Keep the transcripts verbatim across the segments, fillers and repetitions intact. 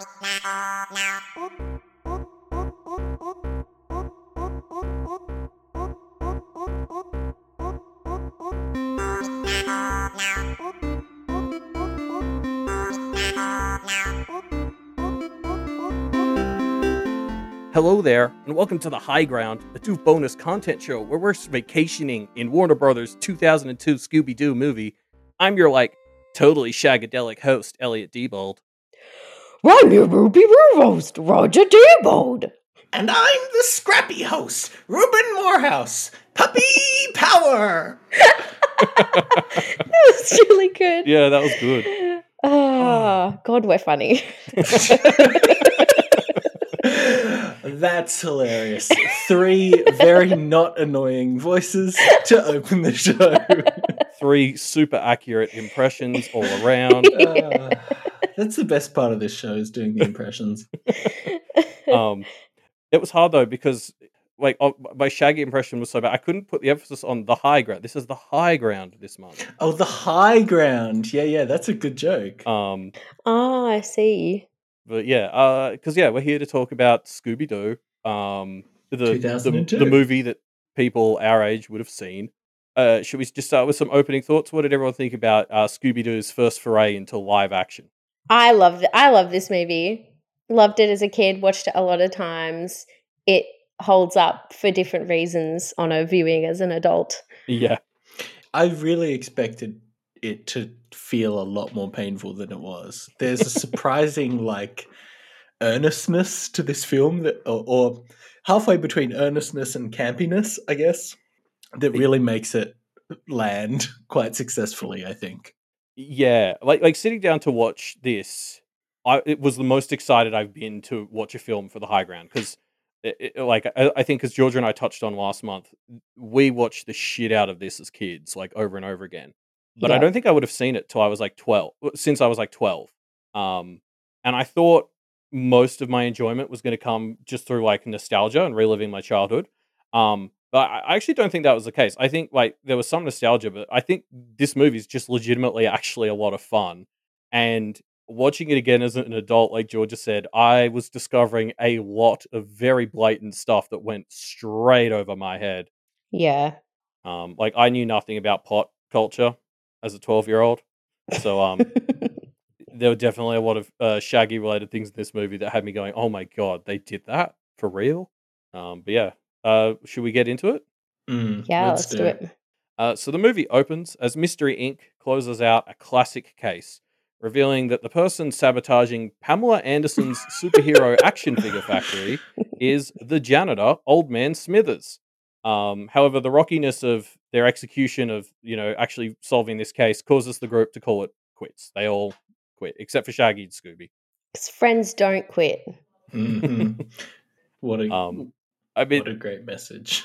Hello there, and welcome to The High Ground, a Doof bonus content show where we're vacationing in Warner Brothers' two thousand two Scooby-Doo movie. I'm your, like, totally shagadelic host, Elliot Diebold. I'm your Ruby Roo host, Roger Diebold. And I'm the scrappy host, Ruben Morehouse. Puppy power! That was really good. Yeah, that was good. Oh, God, we're funny. That's hilarious. Three very not annoying voices to open the show. Three super accurate impressions all around. Uh, that's the best part of this show, is doing the impressions. Um, it was hard, though, because like oh, my Shaggy impression was so bad, I couldn't put the emphasis on the high ground. This is the high ground this month. Oh, the high ground. Yeah, yeah, that's a good joke. Um, Oh, I see. But yeah, because uh, yeah, we're here to talk about Scooby-Doo, um, the, the the movie that people our age would have seen. Uh, should we just start with some opening thoughts? What did everyone think about uh, Scooby-Doo's first foray into live action? I love I love this movie. Loved it as a kid. Watched it a lot of times. It holds up for different reasons on a viewing as an adult. Yeah, I really expected it to feel a lot more painful than it was. There's a surprising like earnestness to this film that or, or halfway between earnestness and campiness, I guess, that really makes it land quite successfully, I think. Yeah, like like sitting down to watch this, I it was the most excited I've been to watch a film for the high ground, because like I, I think as Georgia and I touched on last month, we watched the shit out of this as kids, like over and over again. But yeah. I don't think I would have seen it till I was like twelve, since I was like twelve. Um, and I thought most of my enjoyment was going to come just through like nostalgia and reliving my childhood. Um, but I actually don't think that was the case. I think like there was some nostalgia, but I think this movie is just legitimately actually a lot of fun. And watching it again as an adult, like Georgia said, I was discovering a lot of very blatant stuff that went straight over my head. Yeah. Um, like I knew nothing about pot culture as a twelve-year-old. So um, there were definitely a lot of uh, Shaggy-related things in this movie that had me going, oh my God, they did that? For real? Um, but yeah, uh, should we get into it? Mm, yeah, let's, let's do, do it. it. Uh, so the movie opens as Mystery Incorporated closes out a classic case, revealing that the person sabotaging Pamela Anderson's superhero action figure factory is the janitor, Old Man Smithers. Um, however, the rockiness of their execution of, you know, actually solving this case causes the group to call it quits. They all quit, except for Shaggy and Scooby. Because friends don't quit. Mm-hmm. What a um, I mean, what a great message.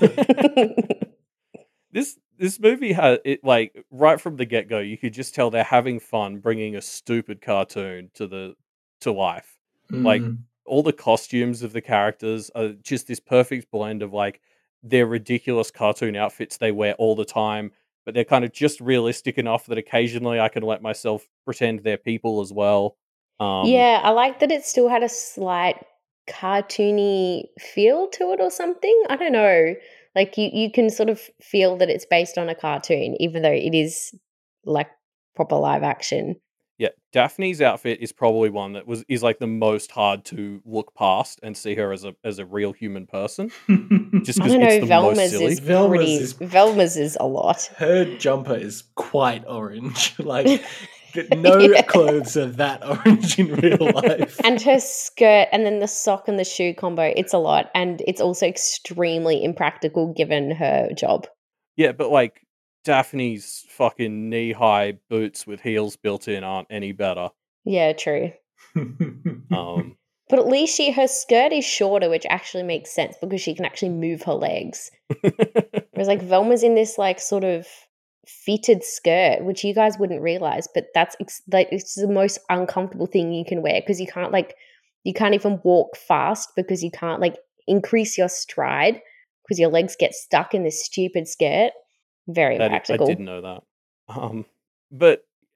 this this movie has it like right from the get go. You could just tell they're having fun bringing a stupid cartoon to the to life. Mm. Like all the costumes of the characters are just this perfect blend of like their ridiculous cartoon outfits they wear all the time, but they're kind of just realistic enough that occasionally I can let myself pretend they're people as well. Um, yeah, I like that it still had a slight cartoony feel to it or something. I don't know. Like you, you can sort of feel that it's based on a cartoon, even though it is like proper live action. Yeah, Daphne's outfit is probably one that was is like the most hard to look past and see her as a as a real human person. Just because it's the Velma's most silly. Is Velma's pretty, is Velma's is a lot. Her jumper is quite orange. Like no yeah. clothes are that orange in real life. And her skirt and then the sock and the shoe combo, it's a lot. And it's also extremely impractical given her job. Yeah, but like Daphne's fucking knee-high boots with heels built in aren't any better. Yeah, true. um, but at least she her skirt is shorter, which actually makes sense because she can actually move her legs. Whereas like Velma's in this like sort of fitted skirt, which you guys wouldn't realize, but that's like it's the most uncomfortable thing you can wear because you can't like you can't even walk fast because you can't like increase your stride because your legs get stuck in this stupid skirt. Very that impractical. I didn't know that. Um, but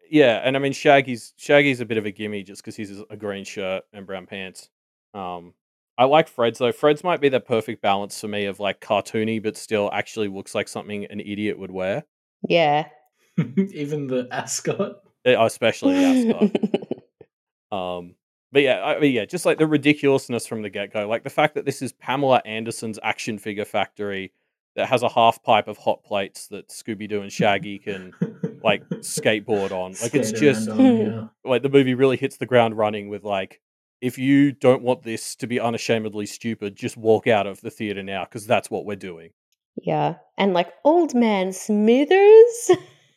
Yeah, and I mean Shaggy's Shaggy's a bit of a gimme just because he's a green shirt and brown pants. Um, I like Fred's though. Fred's might be the perfect balance for me of like cartoony, but still actually looks like something an idiot would wear. Yeah. Even the ascot. Eh, especially the ascot. Um, but yeah, I mean, yeah, just like the ridiculousness from the get go, like the fact that this is Pamela Anderson's action figure factory that has a half pipe of hot plates that Scooby Doo and Shaggy can like skateboard on. Like it's Skate just around on, yeah. like the movie really hits the ground running with like, if you don't want this to be unashamedly stupid, just walk out of the theater now because that's what we're doing. Yeah. And like Old Man Smithers.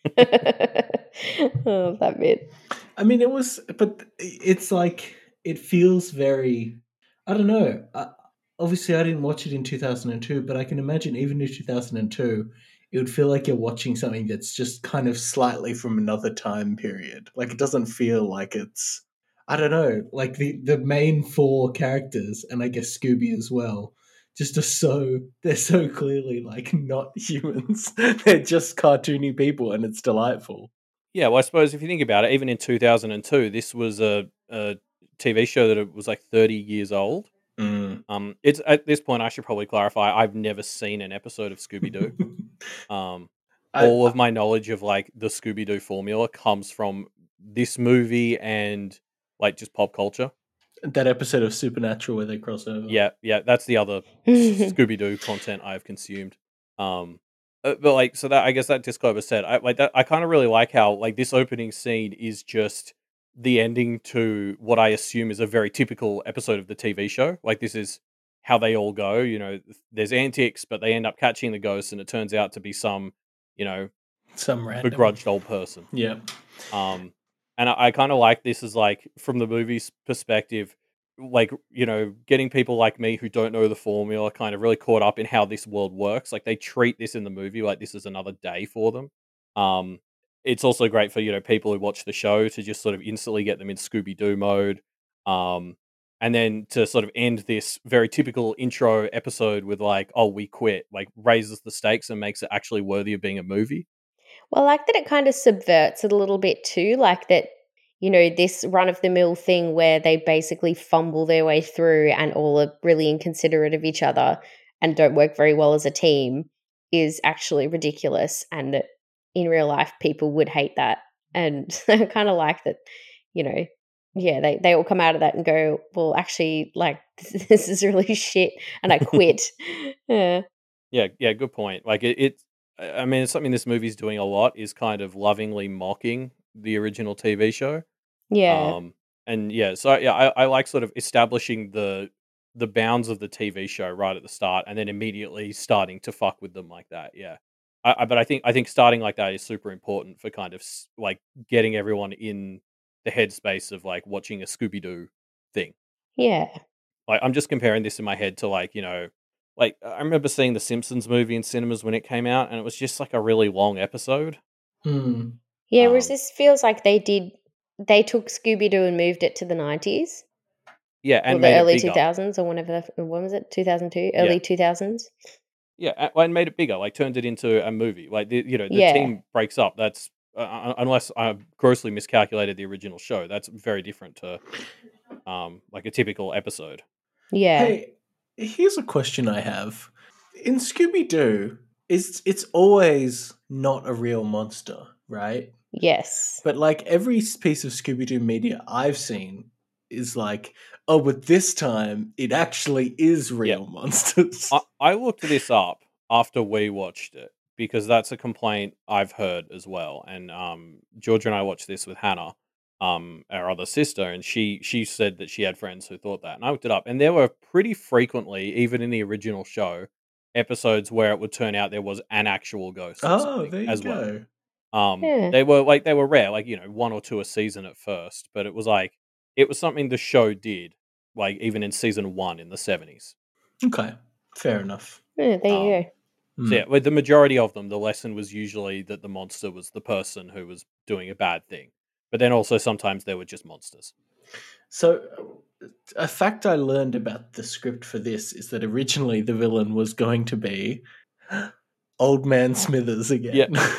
Oh, that bit. I mean, it was, but it's like, it feels very, I don't know. I, obviously, I didn't watch it in two thousand two, but I can imagine even in two thousand two, it would feel like you're watching something that's just kind of slightly from another time period. Like, it doesn't feel like it's, I don't know, like the, the main four characters, and I guess Scooby as well, just are so, they're so clearly like not humans. They're just cartoony people, and it's delightful. Yeah, well, I suppose if you think about it, even in two thousand two, this was a, a T V show that it was like thirty years old. Mm. Um, it's at this point I should probably clarify. I've never seen an episode of Scooby Doo. um, I- all of my knowledge of like the Scooby Doo formula comes from this movie and like just pop culture. That episode of Supernatural where they cross over. Yeah, yeah, that's the other Scooby Doo content I've consumed. Um, uh, but like, so that I guess that Disclover said, I like that. I kind of really like how like this opening scene is just the ending to what I assume is a very typical episode of the T V show. Like this is how they all go. You know, there's antics, but they end up catching the ghost, and it turns out to be some, you know, Some random. begrudged old person. Yeah. Um, and I, I kind of like this as like from the movie's perspective, like, you know, getting people like me who don't know the formula kind of really caught up in how this world works. Like they treat this in the movie like this is another day for them. Um, it's also great for, you know, people who watch the show to just sort of instantly get them in Scooby Doo mode. Um, and then to sort of end this very typical intro episode with like, oh, we quit, like raises the stakes and makes it actually worthy of being a movie. Well, I like that it kind of subverts it a little bit too, like that, you know, this run-of-the-mill thing where they basically fumble their way through and all are really inconsiderate of each other and don't work very well as a team is actually ridiculous, and that in real life people would hate that. And I kind of like that, you know, yeah, they, they all come out of that and go, well, actually, like, this, this is really shit, and I quit. Yeah. Yeah, yeah, good point. Like it, it, I mean, it's something this movie's doing a lot is kind of lovingly mocking the original T V show. Yeah. Um, and yeah, so yeah, I, I like sort of establishing the the bounds of the T V show right at the start, and then immediately starting to fuck with them like that. Yeah, I, I but I think I think starting like that is super important for kind of s- like getting everyone in the headspace of like watching a Scooby Doo thing. Yeah. Like I'm just comparing this in my head to like, you know, like I remember seeing the Simpsons movie in cinemas when it came out, and it was just like a really long episode. Mm. Yeah, whereas Um, this feels like they did, they took Scooby-Doo and moved it to the nineties Yeah, or and the made it early bigger. two thousands or whenever, that, when was it, two thousand two, early Yeah. two thousands? Yeah, a- and made it bigger, like turned it into a movie. Like the, you know, the Yeah. team breaks up. That's uh, uh, unless I've grossly miscalculated the original show. That's very different to um like a typical episode. Yeah. Hey, here's a question I have. In Scooby Doo, it's it's always not a real monster, right? Yes. But like every piece of Scooby Doo media I've seen is like, oh, but this time it actually is real monsters. I, I looked this up after we watched it because that's a complaint I've heard as well. And um, Georgia and I watched this with Hannah, um, our other sister, and she she said that she had friends who thought that. And I looked it up, and there were pretty frequently, even in the original show, episodes where it would turn out there was an actual ghost or Oh, something there you as well. go. Um, Yeah. they were like they were rare, like you know, one or two a season at first, but it was like it was something the show did, like even in season one in the seventies. Okay, fair enough. Yeah, there you Um, go. Hmm. So yeah, with the majority of them, the lesson was usually that the monster was the person who was doing a bad thing, but then also sometimes they were just monsters. So, uh, a fact I learned about the script for this is that originally the villain was going to be Old Man Smithers again.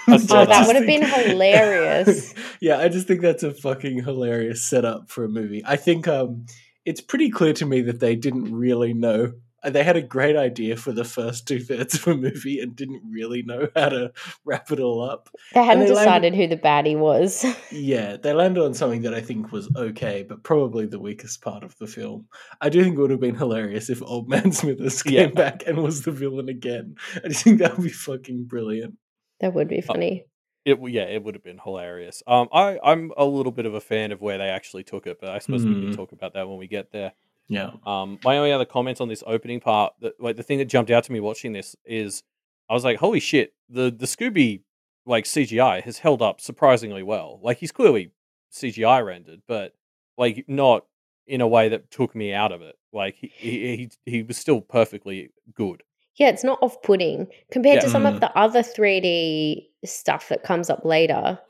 I saw Oh, that that. would have been hilarious. Yeah, I just think that's a fucking hilarious setup for a movie. I think um, it's pretty clear to me that they didn't really know. They had a great idea for the first two thirds of a movie and didn't really know how to wrap it all up. They hadn't they decided landed- who the baddie was. Yeah, they landed on something that I think was okay, but probably the weakest part of the film. I do think it would have been hilarious if Old Man Smithers came Yeah. back and was the villain again. I just think that would be fucking brilliant. That would be funny. It w- yeah, it would have been hilarious. Um, I I'm a little bit of a fan of where they actually took it, but I suppose we Hmm. can talk about that when we get there. Yeah. Um, my only other comment on this opening part, that like the thing that jumped out to me watching this is, I was like, holy shit, the the Scooby like C G I has held up surprisingly well. Like he's clearly C G I rendered, but like not in a way that took me out of it. Like he he he, he was still perfectly good. Yeah, it's not off-putting compared Yeah. to some Mm. of the other three D stuff that comes up later.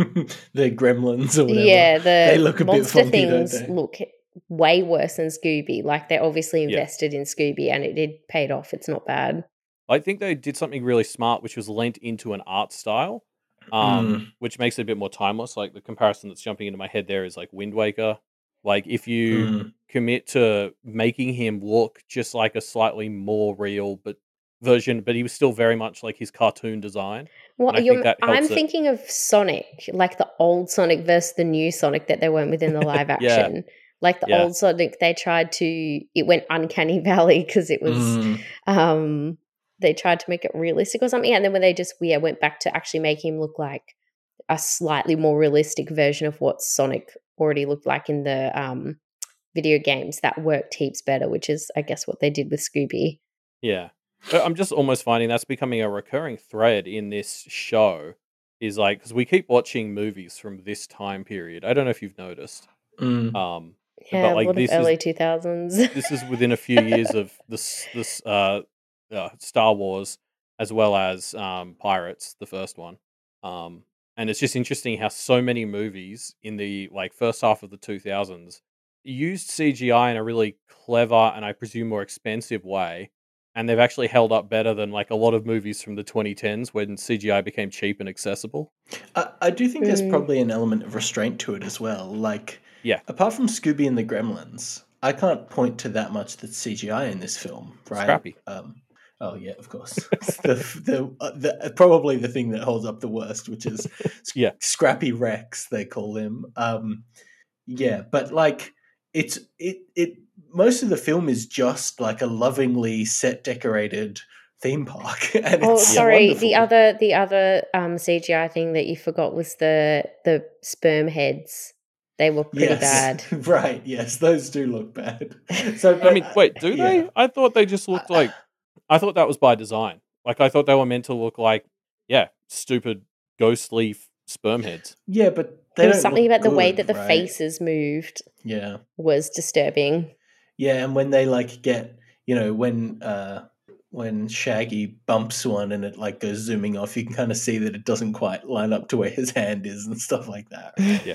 The gremlins or whatever. Yeah, the They look a bit monster funky, don't things they? look way worse than Scooby. Like they obviously Yeah. invested in Scooby and it did paid off. It's not bad. I think they did something really smart, which was lent into an art style, um, Mm. which makes it a bit more timeless. Like the comparison that's jumping into my head there is like Wind Waker. Like if you Mm. commit to making him look just like a slightly more real but version, but he was still very much like his cartoon design. Well, And I you're, think that helps I'm it. thinking of Sonic, like the old Sonic versus the new Sonic that they went with in the live Yeah. action. Like the Yeah. old Sonic, they tried to, it went uncanny valley because it was, Mm. um, they tried to make it realistic or something. And then when they just, yeah, went back to actually make him look like a slightly more realistic version of what Sonic already looked like in the um, video games, that worked heaps better, which is, I guess, what they did with Scooby. Yeah. But I'm just almost finding that's becoming a recurring thread in this show. Is like, because we keep watching movies from this time period. I don't know if you've noticed. Mm. Um, Yeah, but a like lot this of early is two thousands. this is within a few years of this this uh, uh Star Wars as well as um Pirates, the first one. Um, and it's just interesting how so many movies in the like first half of the two thousands used C G I in a really clever and I presume more expensive way. And they've actually held up better than like a lot of movies from the twenty tens when C G I became cheap and accessible. I, I do think there's Mm. probably an element of restraint to it as well. Like, Yeah. apart from Scooby and the Gremlins, I can't point to that much that's C G I in this film, right? Scrappy. Um, oh yeah, of course. the the, uh, the probably the thing that holds up the worst, which is sc- Yeah. Scrappy Rex, they call him. Um, yeah, but like it's it it most of the film is just like a lovingly set decorated theme park, and Oh, it's sorry. wonderful. The other the other um, C G I thing that you forgot was the the sperm heads. They were pretty Yes. bad. Right, yes, those do look bad. So, I but, mean, uh, wait, do yeah. they? I thought they just looked like. I thought that was by design. Like I thought they were meant to look like, yeah, stupid ghostly f- sperm heads. Yeah, but they There was don't something look about the way good, that the right? faces moved Yeah, was disturbing. yeah, and when they like get, you know, when uh when Shaggy bumps one and it like goes zooming off, you can kind of see that it doesn't quite line up to where his hand is and stuff like that. Yeah.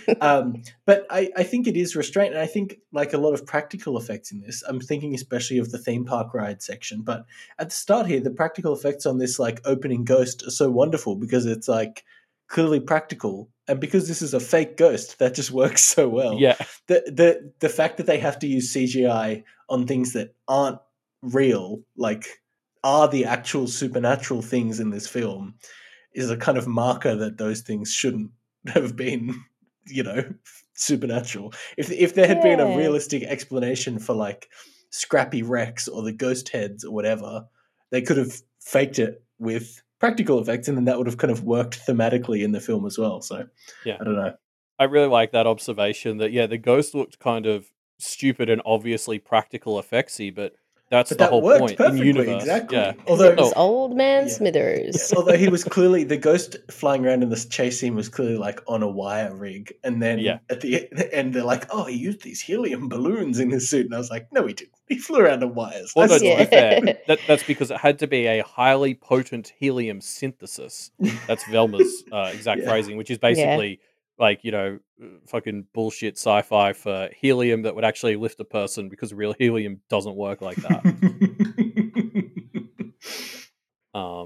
um, but I, I think it is restraint, and I think like a lot of practical effects in this. I'm thinking especially of the theme park ride section, but at the start here, the practical effects on this like opening ghost are so wonderful because it's like clearly practical, and because this is a fake ghost, that just works so well. Yeah. The the the fact that they have to use C G I on things that aren't real, like are the actual supernatural things in this film, is a kind of marker that those things shouldn't have been, you know, supernatural. If if there had been a Yeah. realistic explanation for like Scrappy Rex or the ghost heads or whatever, they could have faked it with practical effects, and then that would have kind of worked thematically in the film as well. So Yeah. I don't know. I really like that observation that, yeah, the ghost looked kind of stupid and obviously practical effectsy, but that's But the that whole worked point in perfectly, universe. exactly. Yeah. Because Although it was Oh, old man yeah. Smithers. Yeah, although he was clearly the ghost flying around in this chase scene was clearly like on a wire rig, and then Yeah. at the end they're like, "Oh, he used these helium balloons in his suit," and I was like, "No, he didn't. He flew around on wires." Well, I no, saw to be it. fair, that, that's because it had to be a highly potent helium synthesis. That's Velma's uh, exact Yeah. phrasing, which is basically like, you know, uh, fucking bullshit sci-fi for helium that would actually lift a person because real helium doesn't work like that. Um,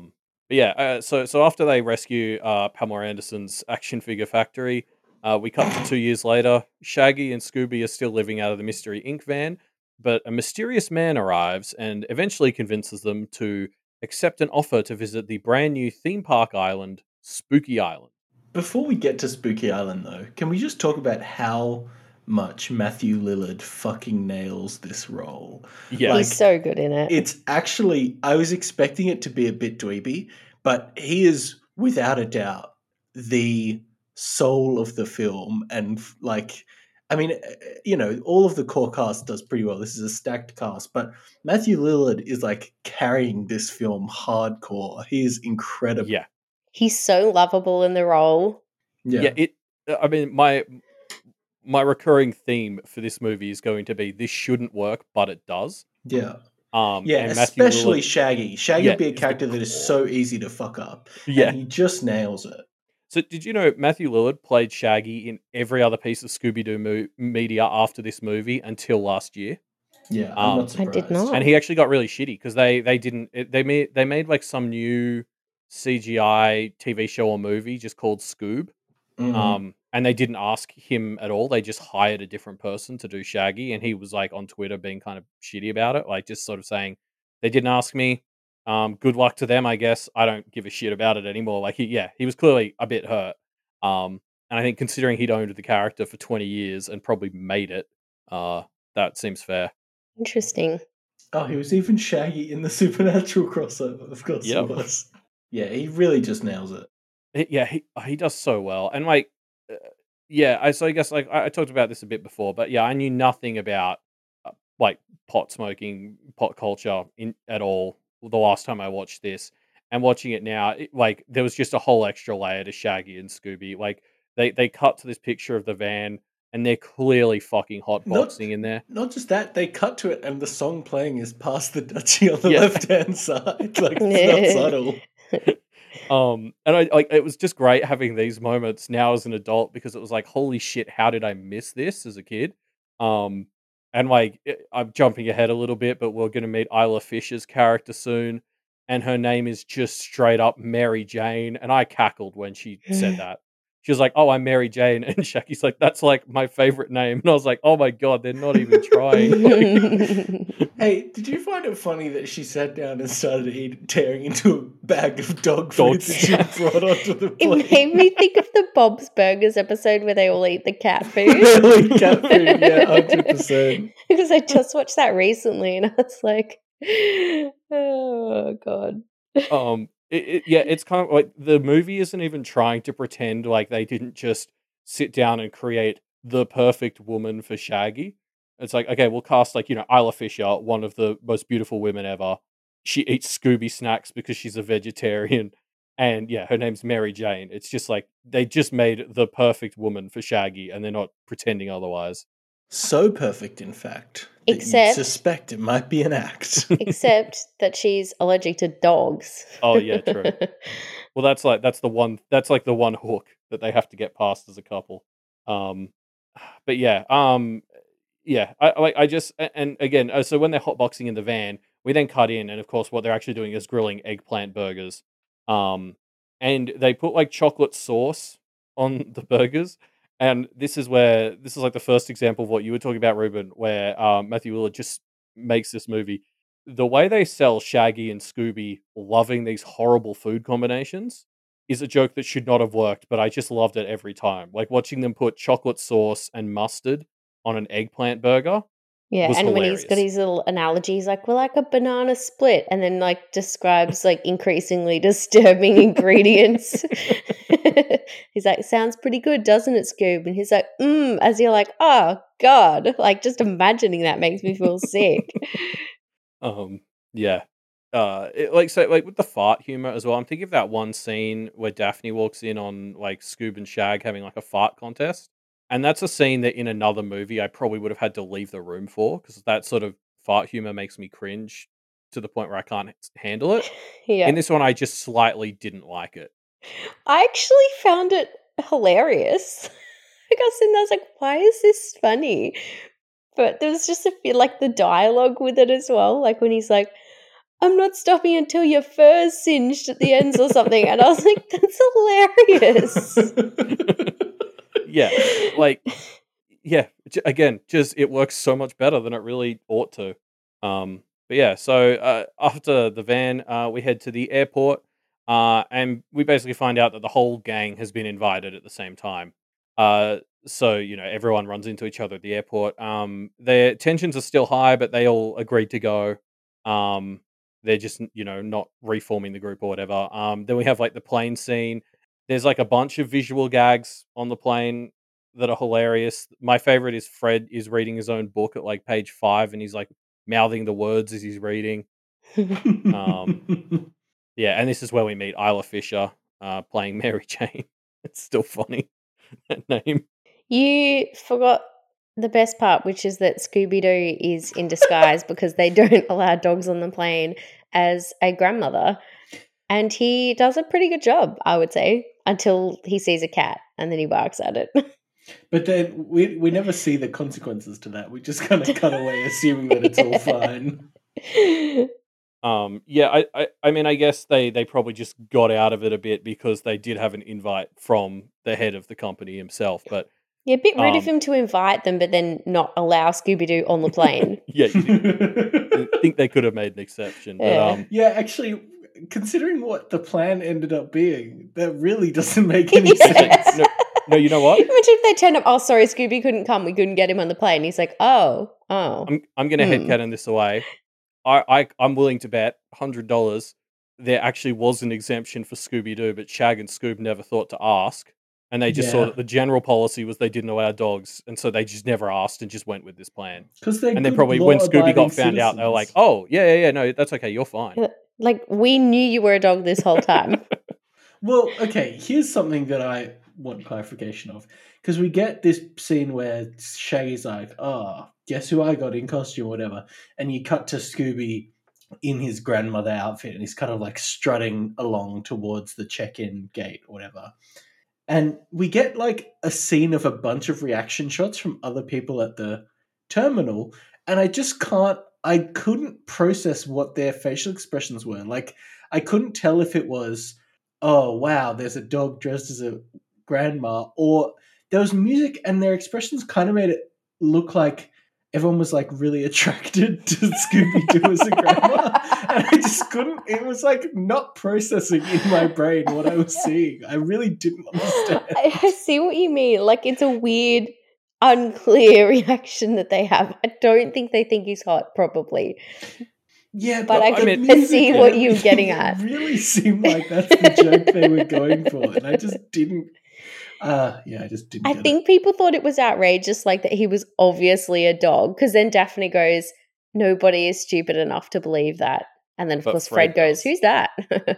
But yeah, uh, so so after they rescue uh, Pamela Anderson's action figure factory, uh, we cut to two years later. Shaggy and Scooby are still living out of the Mystery Incorporated van, but a mysterious man arrives and eventually convinces them to accept an offer to visit the brand new theme park island, Spooky Island. Before we get to Spooky Island, though, can we just talk about how much Matthew Lillard fucking nails this role? Yeah, Like, He's so good in it. It's actually, I was expecting it to be a bit dweeby, but he is without a doubt the soul of the film. And like, I mean, you know, all of the core cast does pretty well. This is a stacked cast, but Matthew Lillard is like carrying this film hardcore. He is incredible. yeah, He's so lovable in the role. Yeah. yeah. It. I mean, my my recurring theme for this movie is going to be this shouldn't work, but it does. Yeah. Um, Yeah, and Matthew especially Lillard- Shaggy. Shaggy Yeah, would be a is the character that is core. so easy to fuck up. Yeah. And he just nails it. So did you know Matthew Lillard played Shaggy in every other piece of Scooby-Doo mo- media after this movie until last year? Yeah, I'm Um, not I surprised. did not. And he actually got really shitty because they they didn't it, they made they made like some new C G I T V show or movie just called Scoob. Mhm. Um, and they didn't ask him at all. They just hired a different person to do Shaggy, and he was like on Twitter being kind of shitty about it, like just sort of saying they didn't ask me. Um, good luck to them, I guess. I don't give a shit about it anymore. Like he, yeah, he was clearly a bit hurt. Um, and I think considering he'd owned the character for twenty years and probably made it, uh, that seems fair. Interesting. Oh, he was even Shaggy in the Supernatural crossover. Of course Yep. he was. Yeah, he really just nails it. He- yeah, he he does so well, and like, uh, yeah. I so I guess like I, I talked about this a bit before, but yeah, I knew nothing about uh, like pot smoking, pot culture in at all the last time I watched this, and watching it now, it, like there was just a whole extra layer to Shaggy and Scooby. Like they they cut to this picture of the van, and they're clearly fucking hotboxing in there. Not just that, they cut to it and the song playing is Past the Dutchie on the Yeah. left hand side. Like, it's not subtle. Um, and I like it was just great having these moments now as an adult because it was like, holy shit, how did I miss this as a kid? Um, and like it- I'm jumping ahead a little bit, but we're gonna meet Isla Fisher's character soon, and her name is just straight up Mary Jane, and I cackled when she said that. She was like, "Oh, I'm Mary Jane," and Shaggy's like, "That's like my favorite name," and I was like, "Oh my god, they're not even trying." Like, Hey, did you find it funny that she sat down and started eating, tearing into a bag of dog food Dogs. that she brought onto the It plane? made me think of the Bob's Burgers episode where they all eat the cat food. Really, cat food, yeah, one hundred percent. Because I just watched that recently and I was like, oh, God. um it, it, yeah, it's kind of like the movie isn't even trying to pretend like they didn't just sit down and create the perfect woman for Shaggy. It's like, okay, we'll cast like, you know, Isla Fisher, one of the most beautiful women ever. She eats Scooby snacks because she's a vegetarian, and yeah, her name's Mary Jane. It's just like they just made the perfect woman for Shaggy, and they're not pretending otherwise. So perfect, in fact, that Except- you suspect it might be an act. Except that she's allergic to dogs. Oh, yeah, true. Well, that's like that's the one that's like the one hook that they have to get past as a couple. Um, but yeah, um, yeah, I like I just a- and again, uh, so when they're hotboxing in the van, we then cut in, and of course, what they're actually doing is grilling eggplant burgers. Um, and they put like chocolate sauce on the burgers, and this is where this is like the first example of what you were talking about, Ruben, where um, Matthew Lillard just makes this movie. The way they sell Shaggy and Scooby loving these horrible food combinations is a joke that should not have worked, but I just loved it every time. Like watching them put chocolate sauce and mustard on an eggplant burger. Yeah, was and when he's got hilarious. his little analogy, he's like, we're like a banana split, and then like describes like increasingly disturbing ingredients. He's like, sounds pretty good, doesn't it, Scoob? And he's like, mm, as you're like, oh God, like just imagining that makes me feel sick. Um, yeah. Uh, it, like so, like with the fart humor as well. I'm thinking of that one scene where Daphne walks in on like Scoob and Shag having like a fart contest, and that's a scene that in another movie I probably would have had to leave the room for because that sort of fart humor makes me cringe to the point where I can't h- handle it. Yeah. In this one, I just slightly didn't like it. I actually found it hilarious. Like I was sitting there, I was like, why is this funny? But there was just a feel like the dialogue with it as well. Like when he's like, I'm not stopping until your fur's singed at the ends or something. And I was like, that's hilarious. Yeah, like, yeah, j- again, just it works so much better than it really ought to. Um, but yeah, so uh, after the van, uh, we head to the airport, uh, and we basically find out that the whole gang has been invited at the same time. Uh, so you know, everyone runs into each other at the airport. Um, their tensions are still high, but they all agreed to go. Um, they're just you know not reforming the group or whatever. Um, then we have like the plane scene. There's like a bunch of visual gags on the plane that are hilarious. My favorite is Fred is reading his own book at like page five, and he's like mouthing the words as he's reading. Um, yeah, and this is where we meet Isla Fisher uh, playing Mary Jane. It's still funny that name. You forgot the best part, which is that Scooby-Doo is in disguise because they don't allow dogs on the plane as a grandmother. And he does a pretty good job, I would say, until he sees a cat and then he barks at it. But then we we never see the consequences to that. We just kind of cut away, assuming that it's all fine. Um, yeah, I, I, I mean, I guess they, they probably just got out of it a bit because they did have an invite from the head of the company himself. But Yeah, a bit rude um, of him to invite them, but then not allow Scooby-Doo on the plane. yeah, I think they could have made an exception. But Yeah. um, Yeah, actually, considering what the plan ended up being, that really doesn't make any Yes. sense. no, no, you know what? Imagine if they turned up, oh, sorry, Scooby couldn't come. We couldn't get him on the plane. He's like, oh, oh. I'm I'm gonna Hmm. headcanon this away. I, I I'm willing to bet hundred dollars there actually was an exemption for Scooby Doo, but Shag and Scoob never thought to ask, and they just saw Yeah. that the general policy was they didn't allow dogs, and so they just never asked and just went with this plan. Because they're And then good probably when Scooby law-abiding got found out, they were like, citizens. "Oh yeah yeah yeah no, that's okay, you're fine." Like, we knew you were a dog this whole time. Well, okay, here's something that I want clarification of. Because we get this scene where Shaggy's like, oh, guess who I got in costume or whatever. And you cut to Scooby in his grandmother outfit and he's kind of like strutting along towards the check-in gate or whatever. And we get like a scene of a bunch of reaction shots from other people at the terminal. And I just can't, I couldn't process what their facial expressions were. Like, I couldn't tell if it was, oh, wow, there's a dog dressed as a grandma, or there was music and their expressions kind of made it look like everyone was like really attracted to Scooby-Doo as a grandma. And I just couldn't, it was like not processing in my brain what I was seeing. I really didn't understand. I, I see what you mean. Like, it's a weird, unclear reaction that they have. I don't think they think he's hot, probably. Yeah, But but I the can music see and what you're everything, getting at. It really seemed like that's the joke they were going for, and I just didn't. Uh yeah, I just didn't. I get think people thought it was outrageous, like that he was obviously a dog. Because then Daphne goes, nobody is stupid enough to believe that. And then, of But course, Fred, Fred goes, does. who's that?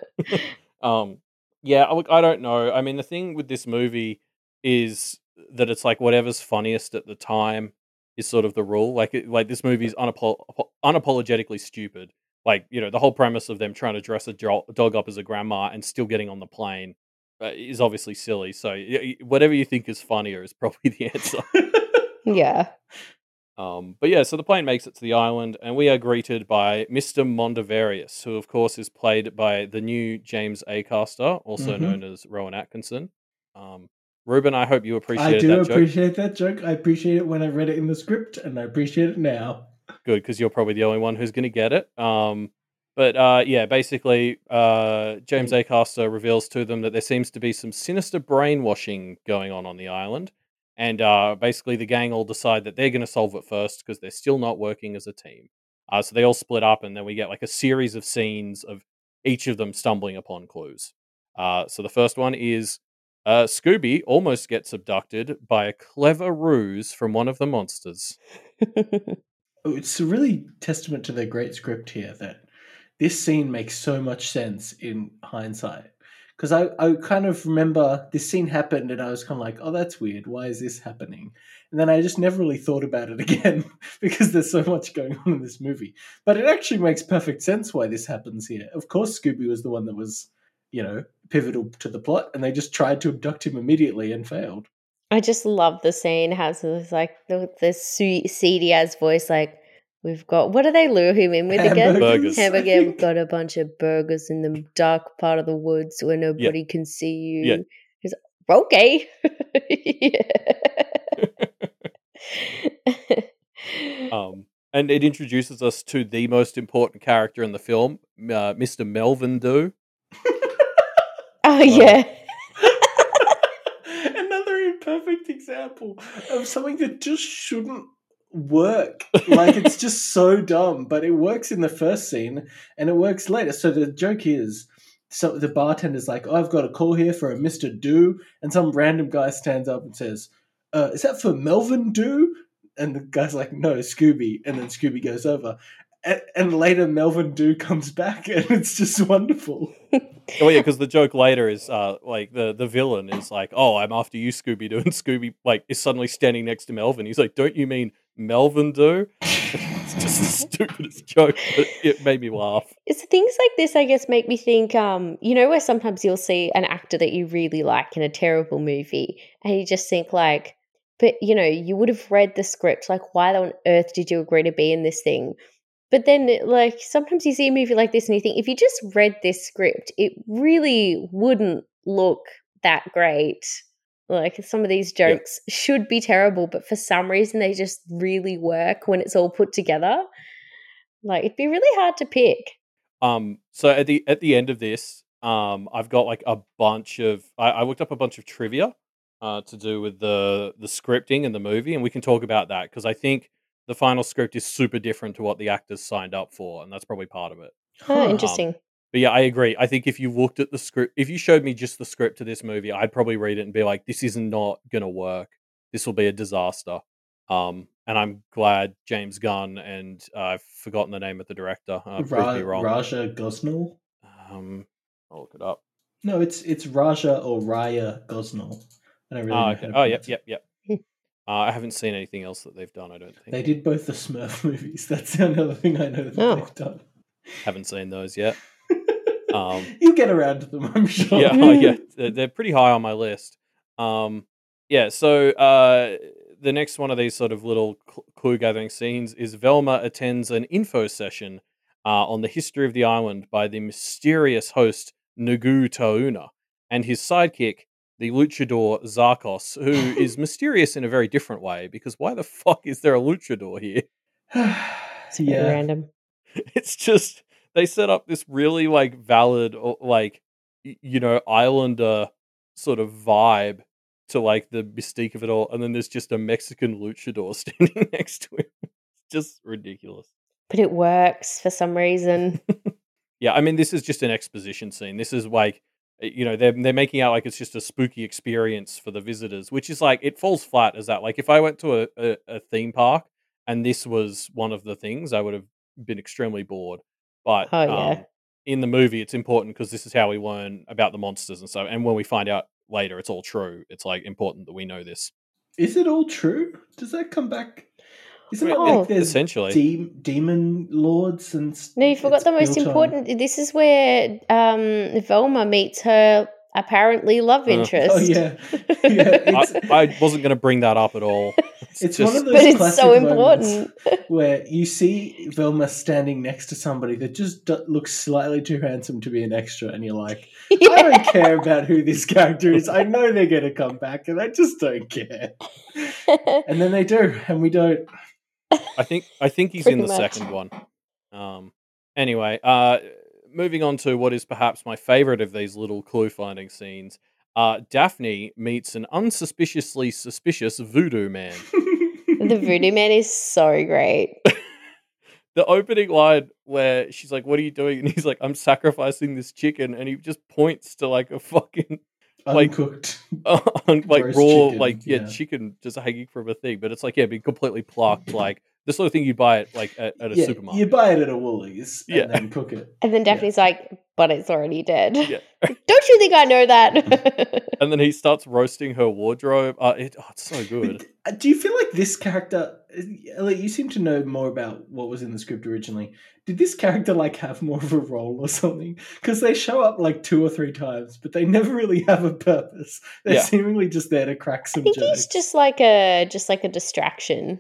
Um, yeah, look, I don't know. I mean, the thing with this movie is that it's like whatever's funniest at the time is sort of the rule. Like, it, like this movie is unapo- unapologetically stupid. Like, you know, the whole premise of them trying to dress a jo- dog up as a grandma and still getting on the plane uh, is obviously silly. So, y- y- whatever you think is funnier is probably the answer. Yeah. Um, but yeah, so the plane makes it to the island, and we are greeted by Mister Mondavarius, who, of course, is played by the new James Acaster, also Mhm. known as Rowan Atkinson. Um, Ruben, I hope you I appreciated do that joke. appreciate that joke. I appreciate it when I read it in the script, and I appreciate it now. Good, because you're probably the only one who's going to get it. Um, but uh, yeah, basically, uh, James Acaster reveals to them that there seems to be some sinister brainwashing going on on the island. And uh, basically, the gang all decide that they're going to solve it first because they're still not working as a team. Uh, so they all split up, and then we get like a series of scenes of each of them stumbling upon clues. Uh, so the first one is uh, Scooby almost gets abducted by a clever ruse from one of the monsters. Oh, it's a really testament to their great script here that this scene makes so much sense in hindsight. Because I, I kind of remember this scene happened and I was kind of like, oh, that's weird. Why is this happening? And then I just never really thought about it again because there's so much going on in this movie. But it actually makes perfect sense why this happens here. Of course, Scooby was the one that was, you know, pivotal to the plot, and they just tried to abduct him immediately and failed. I just love the scene, has this like the, the seedy ass voice, like, We've got, what do they lure him in with again? Burgers. Hamburger. We've got a bunch of burgers in the dark part of the woods where nobody can see you. Yeah. He's like, okay. Um, and it introduces us to the most important character in the film, uh, Mister Melvin Doo. Oh, yeah. Another imperfect example of something that just shouldn't work. Like, it's just so dumb, but it works in the first scene and it works later. So the joke is, so the bartender's like, oh, I've got a call here for a Mister Doo, and some random guy stands up and says, uh, is that for Melvin Doo? And the guy's like, no, Scooby. And then Scooby goes over. And, and later Melvin Doo comes back and it's just wonderful. Oh yeah, because the joke later is uh like the the villain is like, oh, I'm after you, Scooby Doo, and Scooby like is suddenly standing next to Melvin. He's like, don't you mean Melvin Doo? It's just the stupidest joke, but it made me laugh. It's things like this, I guess, make me think, um, you know, where sometimes you'll see an actor that you really like in a terrible movie and you just think like, but, you know, you would have read the script, like, why on earth did you agree to be in this thing? But then, like, sometimes you see a movie like this and you think, if you just read this script, it really wouldn't look that great. Like, some of these jokes yeah. should be terrible, but for some reason they just really work when it's all put together. Like, it'd be really hard to pick. Um, so at the at the end of this, um, I've got like a bunch of I, I looked up a bunch of trivia uh, to do with the the scripting and the movie, and we can talk about that because I think the final script is super different to what the actors signed up for, and that's probably part of it. Oh, interesting. Um, but yeah, I agree. I think if you looked at the script, if you showed me just the script to this movie, I'd probably read it and be like, "This is not gonna work. This will be a disaster." Um, and I'm glad James Gunn and uh, I've forgotten the name of the director. Uh, Ra- me wrong. Raja Gosnell. Um, I'll look it up. No, it's it's Raja or Raya Gosnell. I don't really oh, know. Okay. How to Oh, yep, pronounce it. yep, yep. uh, I haven't seen anything else that they've done. I don't think They did both the Smurf movies. That's another thing I know that Oh. they've done. haven't seen those yet. Um, You'll get around to them, I'm sure. yeah, oh, yeah, they're, they're pretty high on my list. Um, yeah, so uh, the next one of these sort of little cl- clue gathering scenes is Velma attends an info session uh, on the history of the island by the mysterious host Nagu Tauna and his sidekick, the luchador Zarkos, who is mysterious in a very different way because why the fuck is there a luchador here? It's very Yeah. random. It's just they set up this really like valid or like y- you know islander sort of vibe to like the mystique of it all, and then there's just a Mexican luchador standing next to him. It's just ridiculous. But it works for some reason. Yeah, I mean this is just an exposition scene. This is like you know they're they're making out like it's just a spooky experience for the visitors, which is like it falls flat as that. Like if I went to a, a, a theme park and this was one of the things, I would have been extremely bored. But Oh, yeah. um, in the movie, it's important because this is how we learn about the monsters and so. And when we find out later, it's all true. It's like important that we know this. Is it all true? Does that come back? Isn't it Oh. like there's Essentially. de- demon lords and s- No, you forgot it's the most built on- important. This is where um, Velma meets her apparently love Uh, interest. Oh yeah, yeah. It's, I, I wasn't going to bring that up at all. it's just- one of those But it's classic so moments important. where you see Velma standing next to somebody that just d- looks slightly too handsome to be an extra, and you're like, I don't care about who this character is. I know they're going to come back, and I just don't care. And then they do, and we don't. I think I think he's Pretty in the much. second one. Um. Anyway, uh, moving on to what is perhaps my favorite of these little clue finding scenes. Uh, Daphne meets an unsuspiciously suspicious voodoo man. The voodoo man is so great. The opening line where she's like, "What are you doing?" and he's like, "I'm sacrificing this chicken," and he just points to like a fucking like- Uncooked. uh, like Roast raw chicken, like yeah, yeah. chicken just hanging from a thing, but it's like yeah, being completely plucked, like the sort of thing you buy it like at, at a Yeah, supermarket. you buy it at a Woolies Yeah. and then cook it. And then Daphne's like, but it's already dead. Yeah. Don't you think I know that? And then he starts roasting her wardrobe. Uh, it, oh, it's so good. Uh, Do you feel like this character, Elliot, you seem to know more about what was in the script originally. Did this character like have more of a role or something? Because they show up like two or three times, but they never really have a purpose. They're Yeah. seemingly just there to crack I some think jokes. he's just like a just like a distraction.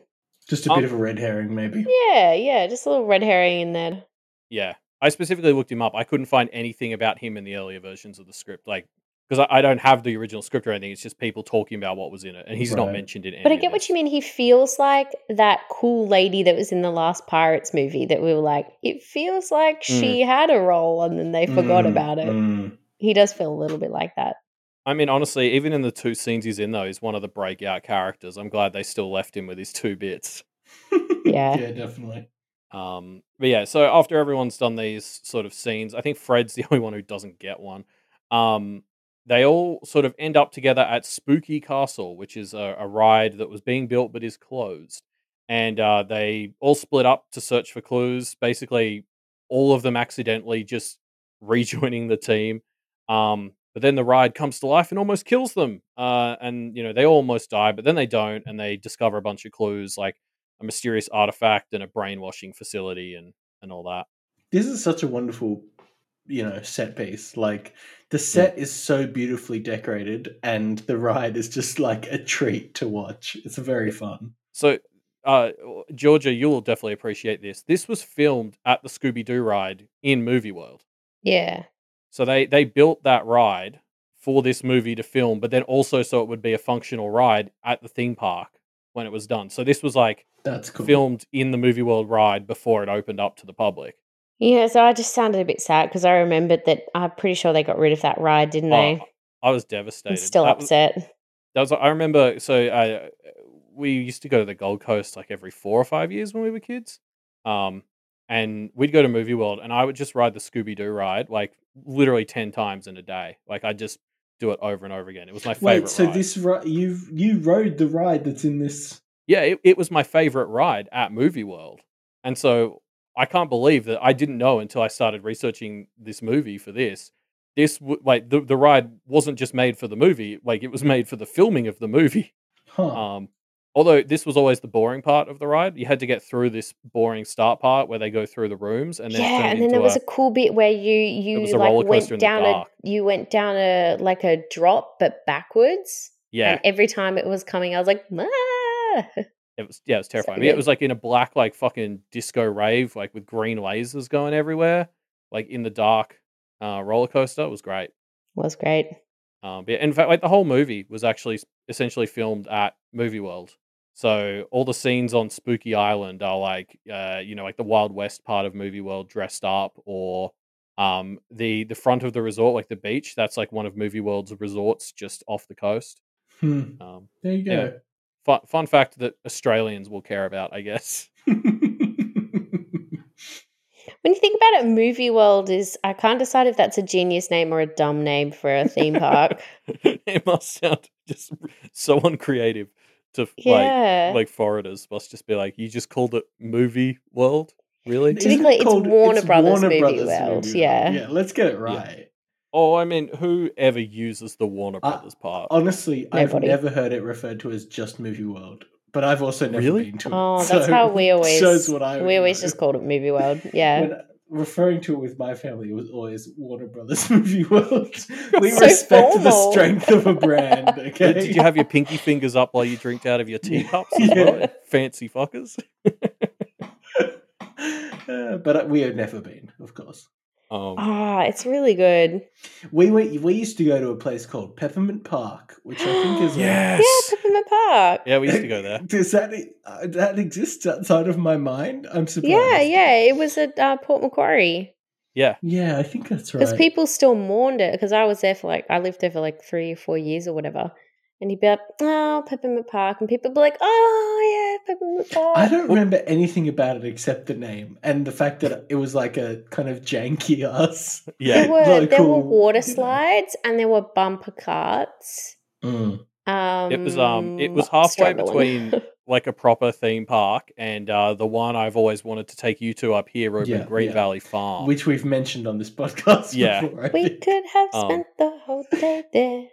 Just a Um, bit of a red herring, maybe. Yeah, yeah, just a little red herring in there. Yeah, I specifically looked him up. I couldn't find anything about him in the earlier versions of the script, like because I, I don't have the original script or anything. It's just people talking about what was in it, and he's not Right. mentioned in any But I of get what you this. mean. He feels like that cool lady that was in the last Pirates movie that we were like, it feels like Mm. she had a role and then they forgot Mm, about it. mm. He does feel a little bit like that. I mean, honestly, even in the two scenes he's in, though, he's one of the breakout characters. I'm glad they still left him with his two bits. Yeah. Yeah, definitely. Um, but yeah, so after everyone's done these sort of scenes, I think Fred's the only one who doesn't get one. Um, they all sort of end up together at Spooky Castle, which is a, a ride that was being built but is closed. And uh, they all split up to search for clues. Basically, all of them accidentally just rejoining the team. Um, but then the ride comes to life and almost kills them. Uh, and you know they almost die, but then they don't, and they discover a bunch of clues like a mysterious artifact and a brainwashing facility and and all that. This is such a wonderful, you know, set piece. Like the set is so beautifully decorated, and the ride is just like a treat to watch. It's very fun. So, uh, Georgia, you'll definitely appreciate this. This was filmed at the Scooby Doo ride in Movie World. Yeah. So they they built that ride for this movie to film, but then also so it would be a functional ride at the theme park when it was done. So this was like That's cool. filmed in the Movie World ride before it opened up to the public. Yeah, so I just sounded a bit sad because I remembered that I'm pretty sure they got rid of that ride, didn't they? Oh, I was I'm devastated. still That was, upset. that was I remember. So uh, we used to go to the Gold Coast like every four or five years when we were kids. Um, and we'd go to Movie World, and I would just ride the Scooby Doo ride like literally ten times in a day. Like I just do it over and over again. It was my favorite Wait, so ride. this ri- you you rode the ride that's in this? Yeah, it, it was my favorite ride at Movie World, and so I can't believe that I didn't know until I started researching this movie for this. This w- like the the ride wasn't just made for the movie; like it was made for the filming of the movie. Huh. Um, although this was always the boring part of the ride, you had to get through this boring start part where they go through the rooms, and then it Yeah, turned and then there into was a a cool bit where you it was you a like roller coaster went in the down a dark. you went down a like a drop but backwards. Yeah, And every time it was coming, I was like, ah! it was yeah, it was So terrifying. I mean, it good. was like in a black like fucking disco rave, like with green lasers going everywhere, like in the dark uh, roller coaster. It was great. Was great. Um, but yeah, in fact, like the whole movie was actually s- essentially filmed at Movie World. So all the scenes on Spooky Island are like, uh, you know, like the Wild West part of Movie World dressed up, or um, the the front of the resort, like the beach. That's like one of Movie World's resorts just off the coast. Hmm. Um, There you anyway, go. fun fun fact that Australians will care about, I guess. When you think about it, Movie World is, I can't decide if that's a genius name or a dumb name for a theme park. It must sound just so uncreative to like Yeah. like foreigners must just be like, you just called it Movie World, really? To be Isn't clear, it it's called Warner it's Brothers Warner Movie Brothers World, Movie yeah. Yeah, let's get it Yeah. right. Oh, I mean, whoever uses the Warner I- Brothers part? Honestly, I've Nobody. never heard it referred to as just Movie World, but I've also never Really? been to it. Oh, that's so how we it always shows what I we always know. just called it Movie World. Yeah. When referring to it with my family, it was always Warner Brothers Movie World. We So respect the formal. strength of a brand. Okay. Did you have your pinky fingers up while you drinked out of your teacups as Yeah. well? Fancy fuckers. Uh, but we have never been, of course. Um, Ah, it's really good. We went, we used to go to a place called Peppermint Park, which I think is a, yes. Yeah, Peppermint Park. Yeah, we used to go there. Does that uh, that exist outside of my mind? I'm surprised. Yeah, yeah. It was at uh, Port Macquarie. Yeah. Yeah, I think that's Because right. people still mourned it. Because I was there for like, I lived there for like three or four years or whatever. And you'd be like, oh, Peppermint Park. And people would be like, oh, yeah, Peppermint Park. I don't remember anything about it except the name and the fact that it was like a kind of janky ass. Yeah. There were, there were local, water you know. slides and there were bumper carts. Mm. Um, It was um it was halfway struggling. between like a proper theme park and uh the one I've always wanted to take you to up here over Yeah, at Green yeah. Valley Farm. Which we've mentioned on this podcast Yeah. before. I we think. could have Um, spent the whole day there.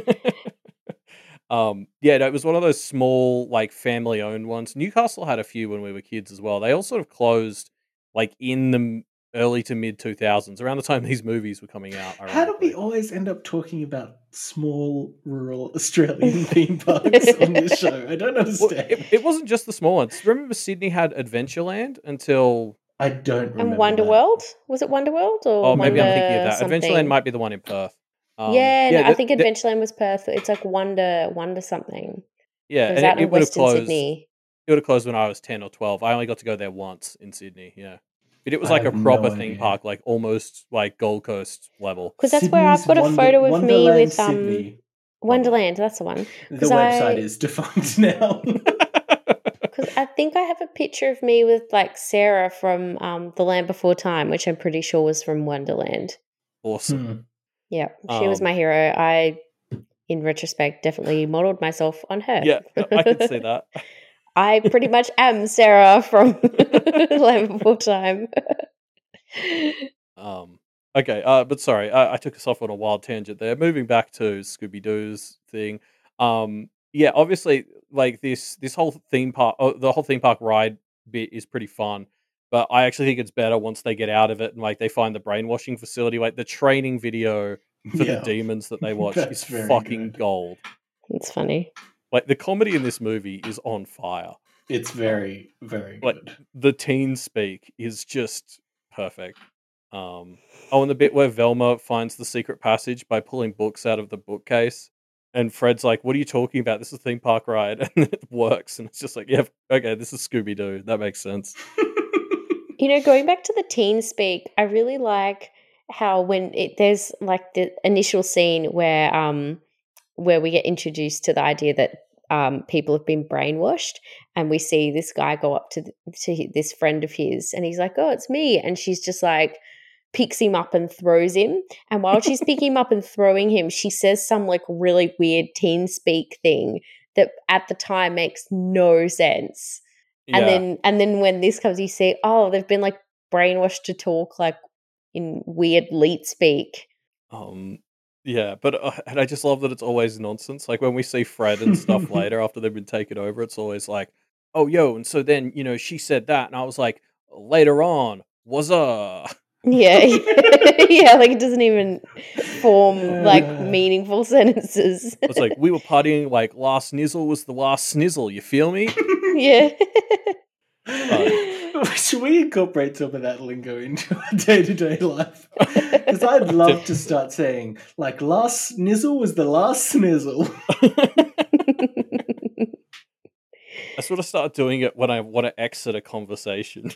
um yeah, no, it was one of those small like family owned ones. Newcastle had a few when we were kids as well. They all sort of closed like in the early to mid two thousands, around the time these movies were coming out. How do we ironically. always end up talking about small rural Australian theme parks on this show? I don't Well, understand. it, it wasn't just the small ones. Remember, Sydney had Adventureland until. I don't remember And that. Wonderworld? Was it Wonderworld or Oh, maybe I'm thinking of Wonder that. something? Adventureland might be the one in Perth. Um, yeah, no, I th- think th- Adventureland was Perth. It's like Wonder, Wonder something. yeah, It was and out it, in it would have Western closed. Sydney. It would have closed when I was ten or twelve. I only got to go there once in Sydney. Yeah, but it was I like a have no proper theme idea. park, like almost like Gold Coast level. Because that's where I've Sydney's got a Wonder- photo of me Wonderland with um Sydney. Wonderland. That's the one. The 'Cause website I- is defunct now. Because I think I have a picture of me with like Sarah from um The Land Before Time, which I'm pretty sure was from Wonderland. Awesome. Hmm. Yeah, she was Um, my hero. I, in retrospect, definitely modeled myself on her. Yeah, I can see that. I pretty much am Sarah from Land Before Time. Um, okay, uh, but sorry, I, I took us off on a wild tangent there. Moving back to Scooby Doo's thing, um, yeah, obviously, like this this whole theme park, oh, the whole theme park ride bit is pretty fun. But I actually think it's better once they get out of it and like they find the brainwashing facility. Like the training video for Yeah. the demons that they watch That's is very fucking good. gold. It's funny. Like the comedy in this movie is on fire. It's very, very Like good. the teen speak is just perfect. Um, oh, and the bit where Velma finds the secret passage by pulling books out of the bookcase, and Fred's like, "What are you talking about? This is a theme park ride," and it works, and it's just like, "Yeah, okay, this is Scooby Doo. That makes sense." You know, going back to the teen speak, I really like how when it there's like the initial scene where um where we get introduced to the idea that um people have been brainwashed, and we see this guy go up to the, to this friend of his, and he's like, "Oh, it's me," and she's just like picks him up and throws him. And while she's picking him up and throwing him, she says some like really weird teen speak thing that at the time makes no sense. Yeah. And then and then when this comes, you see, oh, they've been like brainwashed to talk like in weird leet speak. Um, yeah, but uh, and I just love that it's always nonsense. Like when we see Fred and stuff later after they've been taken over, it's always like, "Oh, yo," and so then you know she said that, and I was like, "Later on, was uh." Yeah, yeah, like it doesn't even form like Uh. meaningful sentences. It's like we were partying like last snizzle was the last snizzle. You feel me? Yeah. Should we incorporate some of that lingo into our day to day life? Because I'd love to start saying, like, last snizzle was the last snizzle. I sort of start doing it when I want to exit a conversation.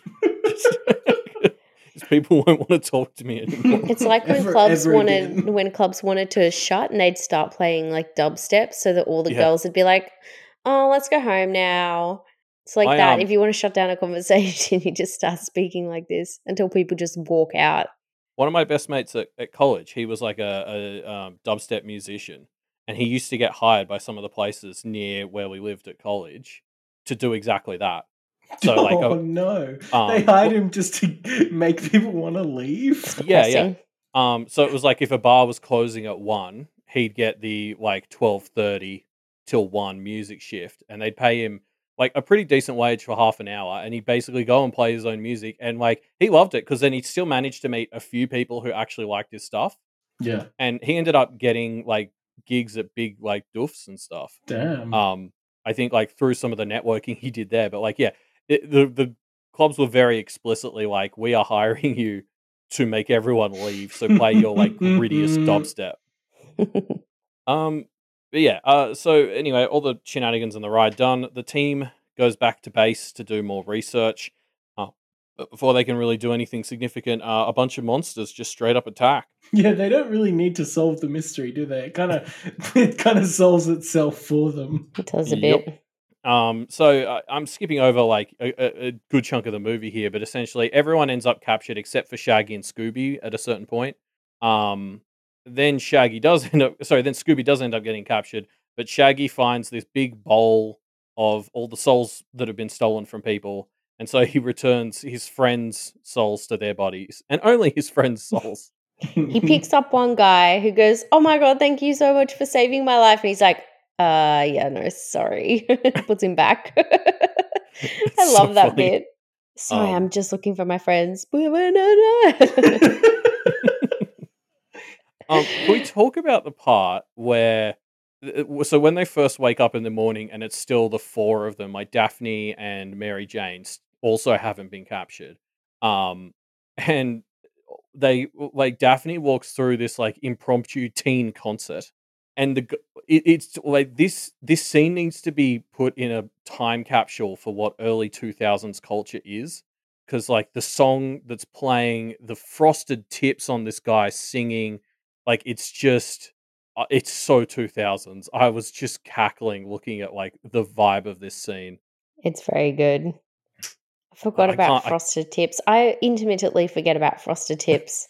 Because people won't want to talk to me anymore. It's like when Ever- clubs ever wanted again. when clubs wanted to shut, and they'd start playing like dubstep, so that all the Yeah. girls would be like, "Oh, let's go home now." It's like I, that. um, If you want to shut down a conversation, you just start speaking like this until people just walk out. One of my best mates at, at college, he was like a, a um, dubstep musician, and he used to get hired by some of the places near where we lived at college to do exactly that. So like, oh uh, no, um, they hired him just to make people want to leave. yeah, yeah. Depressing. Um, so it was like if a bar was closing at one, he'd get the like twelve thirty till one music shift, and they'd pay him like a pretty decent wage for half an hour, and he'd basically go and play his own music, and like he loved it because then he still managed to meet a few people who actually liked his stuff, Yeah, and he ended up getting like gigs at big like doofs and stuff. damn. Um, I think like through some of the networking he did there, but like yeah, it, the the clubs were very explicitly like, we are hiring you to make everyone leave, so play your like grittiest dubstep. Um, but yeah, uh, so anyway, all the shenanigans on the ride done. The team goes back to base to do more research. Uh, but before they can really do anything significant, uh, a bunch of monsters just straight up attack. Yeah, they don't really need to solve the mystery, do they? It kind of it kind of solves itself for them. It does a Yep. bit. Um, so uh, I'm skipping over like a, a, a good chunk of the movie here, but essentially everyone ends up captured except for Shaggy and Scooby at a certain point. Um, then Shaggy does end up, sorry, then Scooby does end up getting captured, but Shaggy finds this big bowl of all the souls that have been stolen from people, and so he returns his friends' souls to their bodies, and only his friends' souls. He picks up one guy who goes, "Oh my god, thank you so much for saving my life," and he's like, "Uh, yeah, no, sorry." Puts him back. I It's love so that funny. bit. Sorry, Um, I'm just looking for my friends. Banana. Um, can we talk about the part where, th- uh, so when they first wake up in the morning and it's still the four of them, like Daphne and Mary Jane, s- also haven't been captured. Um, and they like Daphne walks through this like impromptu teen concert, and the g- it, it's like this this scene needs to be put in a time capsule for what early two thousands culture is, because like the song that's playing, the frosted tips on this guy singing, like it's just uh, it's so two thousands. I was just cackling looking at like the vibe of this scene. It's very good. I forgot I, I about can't I, Frosted Tips. I intermittently forget about Frosted Tips.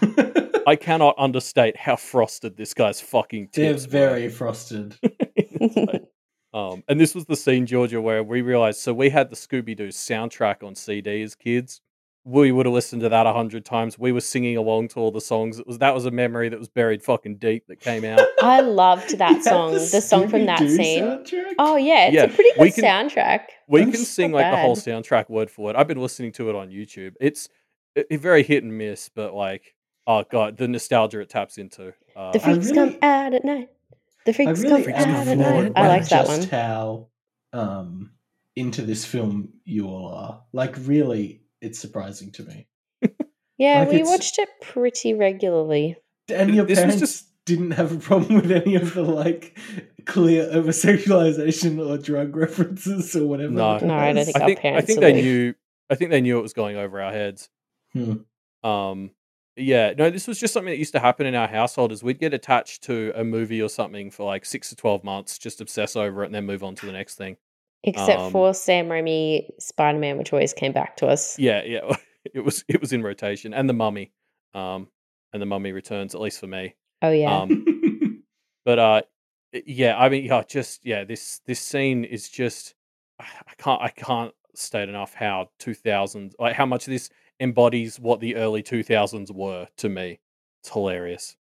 I cannot understate how frosted this guy's fucking They're tips very frosted. It's like- um, and this was the scene, Georgia, where we realized. So we had the Scooby Doo soundtrack on C D as kids. We would have listened to that a hundred times. We were singing along to all the songs. It was that was a memory that was buried fucking deep that came out. I loved You that had song, the, song from that Scooby-Doo scene. soundtrack? Oh yeah, it's Yeah, a pretty we good can- soundtrack. We I'm can s- sing not like the whole bad. soundtrack word for word. I've been listening to it on YouTube. It's it, it very hit and miss, but like, oh god, the nostalgia it taps into. Uh, The freaks really- come out at night. The I freaks really come Freaks am out at come night. floored out I by liked that just one. how um, into this film you all are. Like, really, it's surprising to me. Yeah, Like, we it's- watched it pretty regularly. And your This was parents just- didn't have a problem with any of the like clear over sexualization or drug references or whatever. No. it No, I don't was? think I our think I parents think are they like- knew. I think they knew it was going over our heads. Hmm. Um, yeah, no, this was just something that used to happen in our household. Is we'd get attached to a movie or something for like six to twelve months, just obsess over it, and then move on to the next thing. Except Um, for Sam Raimi Spider Man, which always came back to us. Yeah, yeah, it was it was in rotation, and the Mummy, um, and the Mummy Returns, at least for me. Oh yeah. Um, But uh, i- yeah, I mean, yeah, just yeah, this this scene is just I I can't I can't state enough how two thousands, like how much this embodies what the early two thousands were to me. It's hilarious.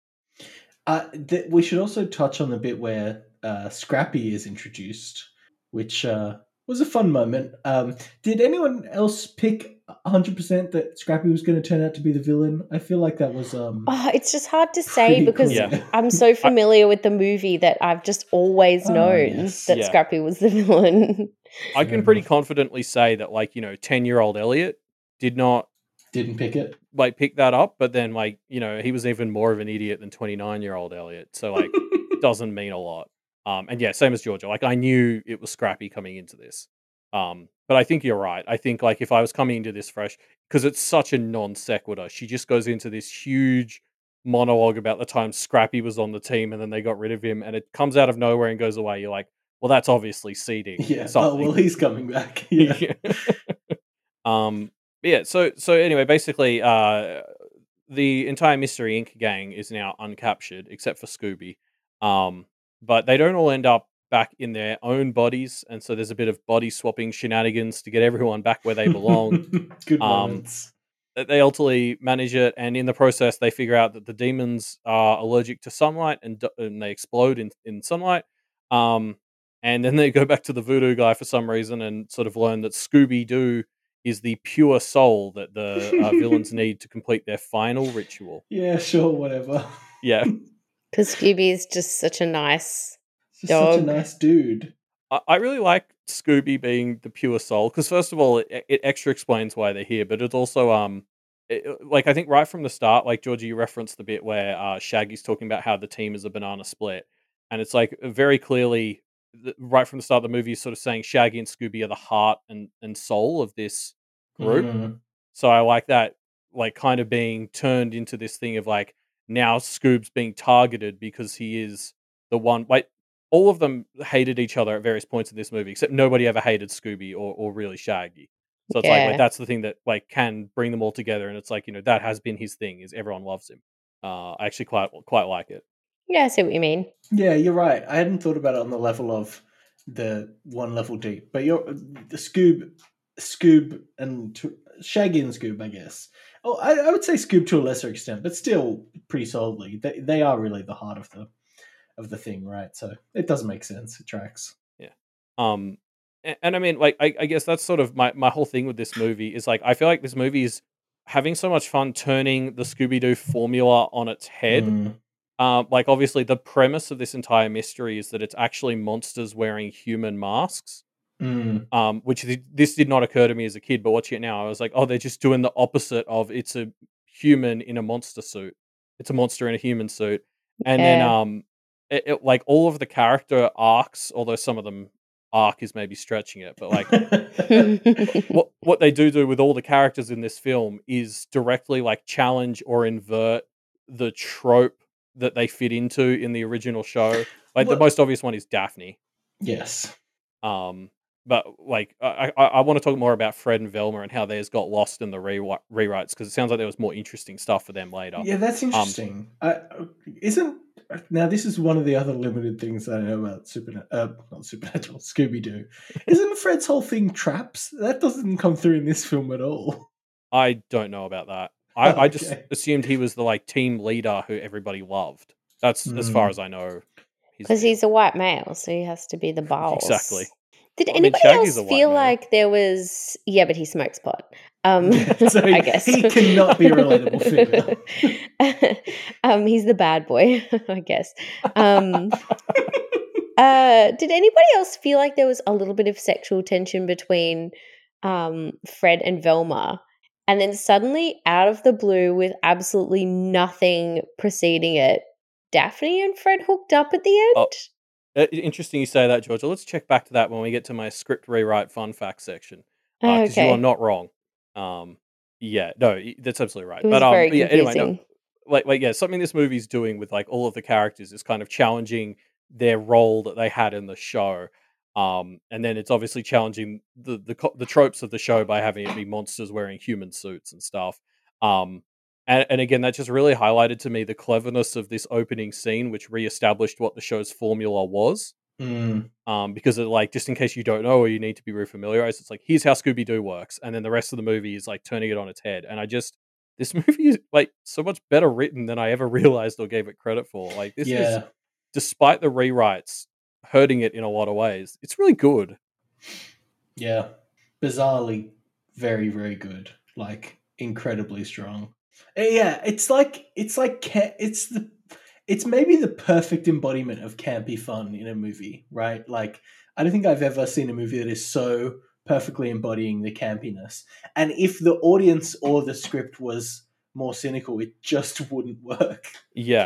Uh, th- we should also touch on the bit where uh, Scrappy is introduced, which uh, was a fun moment. Um, did anyone else pick one hundred percent that Scrappy was going to turn out to be the villain? I feel like that was. Um, Oh, it's just hard to say pretty because clear. Yeah. I'm so familiar with the movie that I've just always Oh, known yes. that Yeah. Scrappy was the villain. I Fair can pretty enough. confidently say that, like, you know, ten year old Elliot did not Didn't pick it. like pick that up, but then like you know he was even more of an idiot than twenty nine year old Elliot. So like doesn't mean a lot. Um, and yeah, same as Georgia. Like I knew it was Scrappy coming into this. Um, but I think you're right. I think like if I was coming into this fresh, because it's such a non sequitur, she just goes into this huge monologue about the time Scrappy was on the team and then they got rid of him, and it comes out of nowhere and goes away. You're like, well, that's obviously seeding. Yeah. Oh something. well, he's coming back. Yeah. um. Yeah. So so anyway, basically, uh, the entire Mystery Incorporated gang is now uncaptured except for Scooby. Um, but they don't all end up back in their own bodies, and so there's a bit of body swapping shenanigans to get everyone back where they belong. Good Um, moments. That they ultimately manage it, and in the process, they figure out that the demons are allergic to sunlight, and, d- and they explode in in sunlight. Um, and then they go back to the voodoo guy for some reason, and sort of learn that Scooby Doo is the pure soul that the uh, villains need to complete their final ritual. Yeah. Sure. Whatever. Yeah, Because Scooby is just such a nice. Just such a Dog. nice dude. I, I really like Scooby being the pure soul because first of all, it, it extra explains why they're here, but it also um, it, like I think right from the start, like Georgie, you referenced the bit where uh, Shaggy's talking about how the team is a banana split, and it's like very clearly th- right from the start of the movie, he's sort of saying Shaggy and Scooby are the heart and and soul of this group. Mhm. So I like that, like kind of being turned into this thing of like now Scoob's being targeted because he is the one. Like all of them hated each other at various points in this movie, except nobody ever hated Scooby or or really Shaggy. So it's like, Yeah. like that's the thing that like can bring them all together, and it's like you know that has been his thing is everyone loves him. Uh, I actually quite quite like it. Yeah, I see what you mean. Yeah, you're right. I hadn't thought about it on the level of the one level deep, but you're the Scoob, Scoob, and t- Shaggy and Scoob, I guess. Oh, I, I would say Scoob to a lesser extent, but still pretty solidly. They they are really the heart of the of the thing, right? So it does make sense. It tracks. Um, A- And I mean, like, I, I guess that's sort of my, my whole thing with this movie is like, I feel like this movie is having so much fun turning the Scooby Doo formula on its head. Mm, Um, like, obviously, the premise of this entire mystery is that it's actually monsters wearing human masks. mm. Um, which th- this did not occur to me as a kid, but watching it now, I was like, oh, they're just doing the opposite of it's a human in a monster suit. It's a monster in a human suit, and then Yeah. um, it, it, like all of the character arcs, although some of them arc is maybe stretching it, but like what what they do do with all the characters in this film is directly like challenge or invert the trope that they fit into in the original show. Like the Well, most obvious one is Daphne. yes. Um, but like I, I, I want to talk more about Fred and Velma and how theirs got lost in the re- rewrites because it sounds like there was more interesting stuff for them later. Yeah, that's Um, interesting. I, isn't now this is one of the other limited things I know about Super, uh, not Supernatural, Scooby Doo. Isn't Fred's whole thing traps? That doesn't come through in this film at all. I don't know about that. Oh, I, I just okay. assumed he was the like team leader who everybody loved. That's as far Mm. as I know. His Because deal. he's a white male, so he has to be the boss. Exactly. Did Well, I mean, anybody Shaggy's else a white feel male. like there was? Yeah, but he smokes pot. Um, Yeah, so he, I guess he cannot be a relatable figure. um, he's the bad boy, I guess. Um, uh, did anybody else feel like there was a little bit of sexual tension between um, Fred and Velma? And then suddenly, out of the blue, with absolutely nothing preceding it, Daphne and Fred hooked up at the end? Oh, uh, interesting you say that, Georgia. Let's check back to that when we get to my script rewrite fun fact section. Because okay. you are not wrong. Um, yeah, no, y- that's absolutely right. It was But um, very but yeah, anyway, no, confusing. like like yeah, something this movie's doing with like all of the characters is kind of challenging their role that they had in the show. Um, and then it's obviously challenging the the co- the tropes of the show by having it be monsters wearing human suits and stuff. Um, and, and again, that just really highlighted to me the cleverness of this opening scene, which reestablished what the show's formula was. Mm. Um, because it, like, just in case you don't know or you need to be refamiliarized, it's like, here's how Scooby Doo works, and then the rest of the movie is like turning it on its head. And I just, this movie is like so much better written than I ever realized or gave it credit for. Like, this is, Yeah, despite the rewrites hurting it in a lot of ways, it's really good. yeah. Bizarrely, very, very good. Like incredibly strong. Uh, Yeah, it's like it's like ca- it's the it's maybe the perfect embodiment of campy fun in a movie, right? Like I don't think I've ever seen a movie that is so perfectly embodying the campiness. And if the audience or the script was more cynical, it just wouldn't work. Yeah.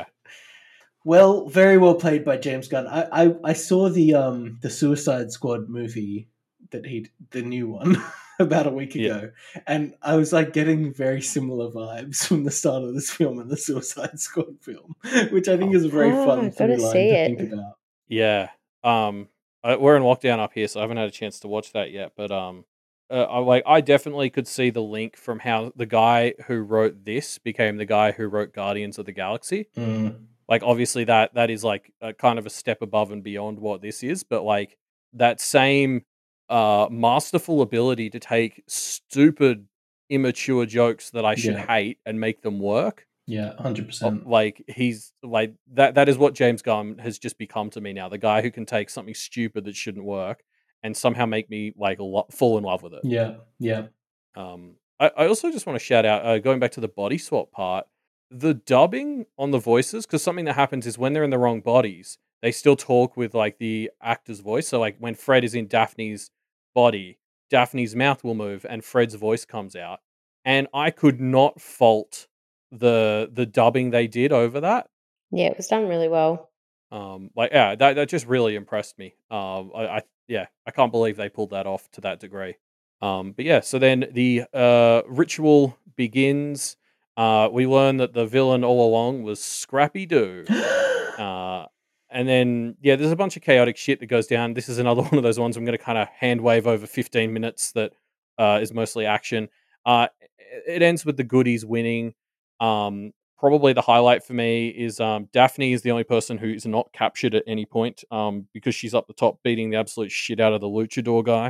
Well, very well played by James Gunn. I I, I saw the um the Suicide Squad movie that he the new one about a week Yeah. ago, and I was like getting very similar vibes from the start of this film and the Suicide Squad film, which I think is a very Oh, fun I've got to through line see to it. think about. Yeah. Um, I, we're in lockdown up here, so I haven't had a chance to watch that yet. But um, uh, I like I definitely could see the link from how the guy who wrote this became the guy who wrote Guardians of the Galaxy. Mm, Like, obviously, that that is like a kind of a step above and beyond what this is, but like that same uh masterful ability to take stupid, immature jokes that I should yeah, hate and make them work. yeah, hundred Uh, percent. Like he's like that. That is what James Gunn has just become to me now. The guy who can take something stupid that shouldn't work and somehow make me like a lot fall in love with it. Yeah, yeah, Um, I, I also just want to shout out, uh, going back to the body swap part, the dubbing on the voices, because something that happens is when they're in the wrong bodies, they still talk with like the actor's voice. So like when Fred is in Daphne's body, Daphne's mouth will move and Fred's voice comes out. And I could not fault the the dubbing they did over that. Yeah, it was done really well. Um, like yeah, that that just really impressed me. Um, I, I yeah, I can't believe they pulled that off to that degree. Um, but yeah, so then the uh ritual begins. Uh, we learn that the villain all along was Scrappy Doo. Uh, and then yeah, there's a bunch of chaotic shit that goes down. This is another one of those ones I'm going to kind of hand wave over fifteen minutes that uh, is mostly action. Uh, it ends with the goodies winning. Um, probably the highlight for me is um, Daphne is the only person who is not captured at any point um, because she's up the top beating the absolute shit out of the luchador guy.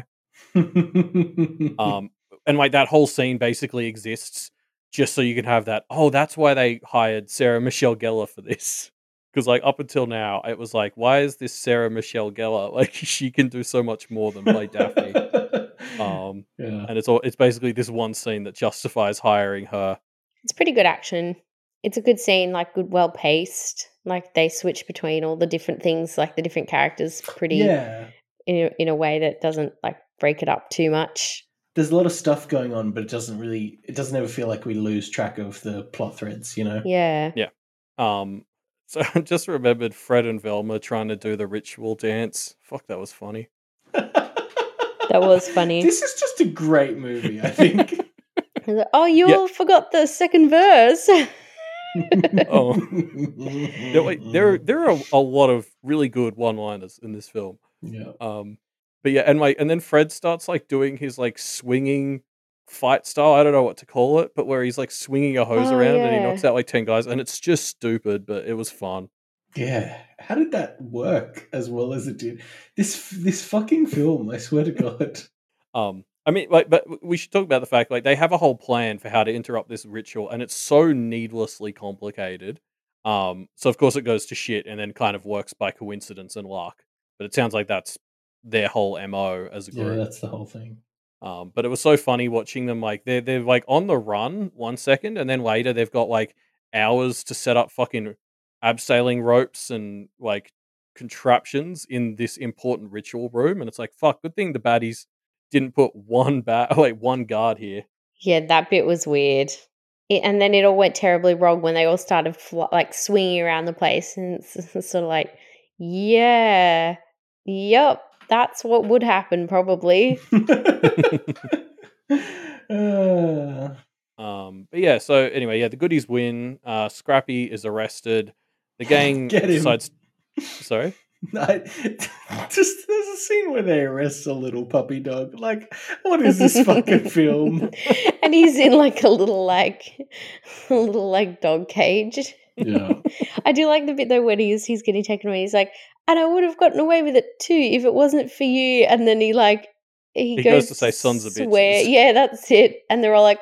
Um, and like that whole scene basically exists just so you can have that. Oh, that's why they hired Sarah Michelle Gellar for this. Because like up until now, it was like, why is this Sarah Michelle Gellar? Like she can do so much more than play Daphne. Um, Yeah. and it's all it's basically this one scene that justifies hiring her. It's pretty good action. It's a good scene, like good, well paced. Like they switch between all the different things, like the different characters, pretty Yeah. in a, in a way that doesn't like break it up too much. There's a lot of stuff going on, but it doesn't really. It doesn't ever feel like we lose track of the plot threads. You know. Yeah. Yeah. Um, so I just remembered Fred and Velma trying to do the ritual dance. Fuck, that was funny. That was funny. This is just a great movie, I think. Oh, you Yeah. all forgot the second verse. Oh, there, like, there, there are a lot of really good one-liners in this film. Yeah. Um, but yeah, and like, and then Fred starts like doing his like swinging fight style. I don't know what to call it, but where he's like swinging a hose Oh, around and he yeah. knocks out like ten guys, and it's just stupid, but it was fun. Yeah. How did that work as well as it did? This this fucking film, I swear to God. Um, I mean, like, but we should talk about the fact like they have a whole plan for how to interrupt this ritual, and it's so needlessly complicated. Um, so of course it goes to shit, and then kind of works by coincidence and luck. But it sounds like that's their whole M O as a Yeah, group. that's the whole thing. Um, but it was so funny watching them like they're they're like on the run one second, and then later they've got like hours to set up fucking abseiling ropes and like contraptions in this important ritual room, and it's like fuck, good thing the baddies didn't put one bat like one guard here. Yeah, that bit was weird. It, and then it all went terribly wrong when they all started fl- like swinging around the place, and it's, it's sort of like, yeah, yep, that's what would happen probably. Uh, Um, but yeah, so anyway, yeah, the goodies win. Uh, Scrappy is arrested. The gang Get him. decides. Sorry. I, just there's a scene where they arrest a little puppy dog. Like, what is this fucking film? And he's in like a little like a little like dog cage. Yeah. I do like the bit though when he's he's getting taken away. He's like, and I would have gotten away with it too if it wasn't for you. And then he like he, He goes, goes to say sons of swear. bitches. Yeah, that's it. And they're all like,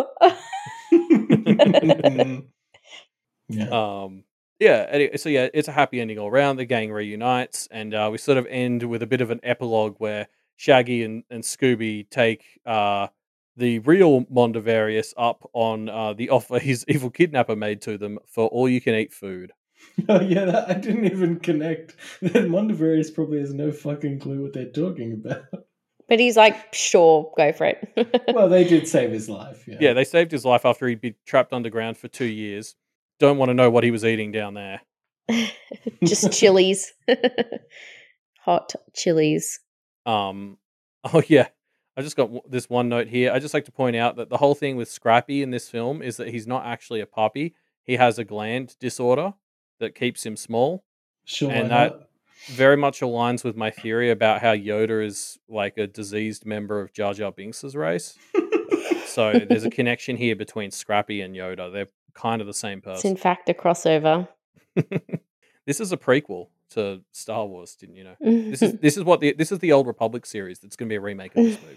Yeah. Um, yeah, any- so yeah, it's a happy ending all around. The gang reunites, and uh, we sort of end with a bit of an epilogue where Shaggy and, and Scooby take uh, the real Mondavarius up on uh, the offer his evil kidnapper made to them for all-you-can-eat food. Oh yeah, that, I didn't even connect. That Mondavarius probably has no fucking clue what they're talking about. but he's like, sure, go for it. Well, they did save his life. Yeah. Yeah, they saved his life after he'd been trapped underground for two years. Don't want to know what he was eating down there. Just chilies. Hot chilies. Um, oh yeah, I just got w- this one note here. I just like to point out that the whole thing with Scrappy in this film is that he's not actually a puppy. He has a gland disorder that keeps him small, Sure. and why that not? very much aligns with my theory about how Yoda is like a diseased member of Jar Jar Binks' race. So there's a connection here between Scrappy and Yoda. They're kind of the same It's in person. fact a crossover. This is a prequel to Star Wars, didn't you know? This is this is what the this is the Old Republic series that's going to be a remake of this